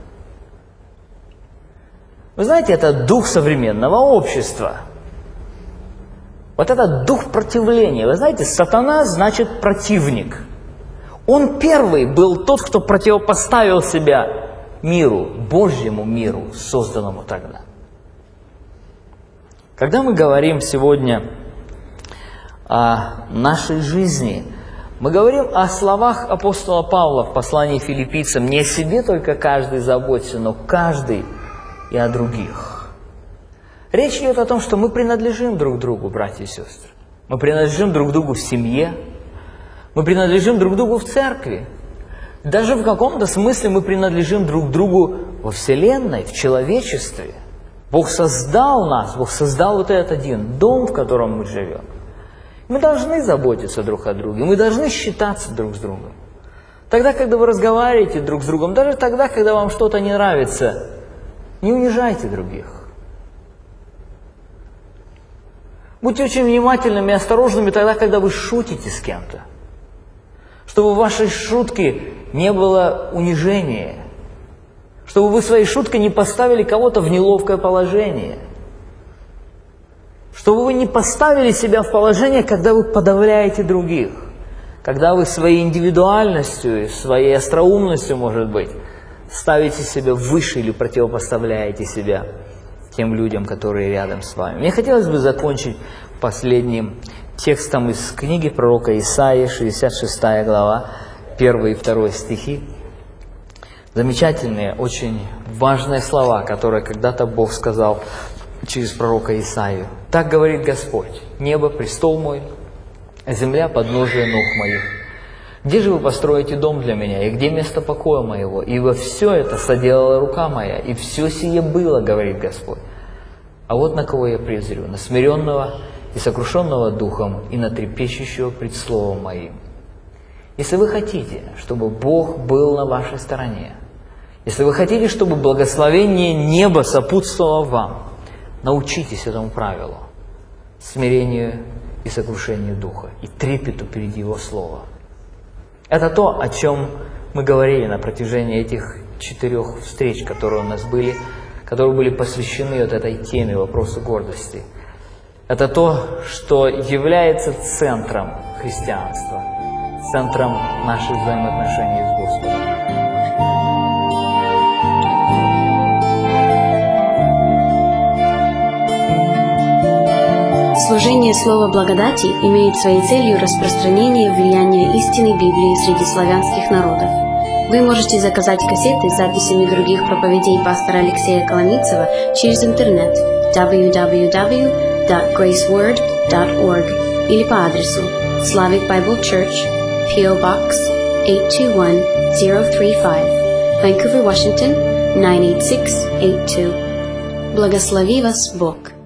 Вы знаете, это дух современного общества. Вот этот дух противления. Вы знаете, сатана значит противник. Он первый был тот, кто противопоставил себя миру, Божьему миру, созданному тогда. Когда мы говорим сегодня о нашей жизни, мы говорим о словах апостола Павла в послании филиппийцам: не о себе только каждый заботится, но каждый и о других. Речь идет о том, что мы принадлежим друг другу, братья и сестры. Мы принадлежим друг другу в семье, мы принадлежим друг другу в церкви. Даже в каком-то смысле мы принадлежим друг другу во Вселенной, в человечестве. Бог создал нас, Бог создал вот этот один дом, в котором мы живем. Мы должны заботиться друг о друге, мы должны считаться друг с другом. Тогда, когда вы разговариваете друг с другом, даже тогда, когда вам что-то не нравится, не унижайте других. Будьте очень внимательными и осторожными тогда, когда вы шутите с кем-то. Чтобы в вашей шутке не было унижения. Чтобы вы своей шуткой не поставили кого-то в неловкое положение. Чтобы вы не поставили себя в положение, когда вы подавляете других. Когда вы своей индивидуальностью, своей остроумностью, может быть, ставите себя выше или противопоставляете себя тем людям, которые рядом с вами. Мне хотелось бы закончить последним текстом из книги пророка Исаии, шестьдесят шестая глава, первый и второй стихи. Замечательные, очень важные слова, которые когда-то Бог сказал через пророка Исаию. «Так говорит Господь: небо – престол мой, а земля – подножие ног моих. Где же вы построите дом для меня, и где место покоя моего? Ибо все это соделала рука моя, и все сие было, говорит Господь. А вот на кого я презрю: на смиренного и сокрушенного духом, и на трепещущего пред словом моим». Если вы хотите, чтобы Бог был на вашей стороне, если вы хотите, чтобы благословение неба сопутствовало вам, научитесь этому правилу – смирению и сокрушению духа, и трепету перед Его Словом. Это то, о чем мы говорили на протяжении этих четырех встреч, которые у нас были, которые были посвящены вот этой теме, вопросу гордости. Это то, что является центром христианства, центром наших взаимоотношений с Господом. Служение Слова Благодати имеет своей целью распространение влияния истинной Библии среди славянских народов. Вы можете заказать кассеты с записями других проповедей пастора Алексея Коломийцева через интернет дабл ю дабл ю дабл ю точка грейсворд точка орг или по адресу Slavic Bible Church, пи о Box eight two one zero three five, Vancouver, Washington nine eight six eight two. Благослови вас Бог!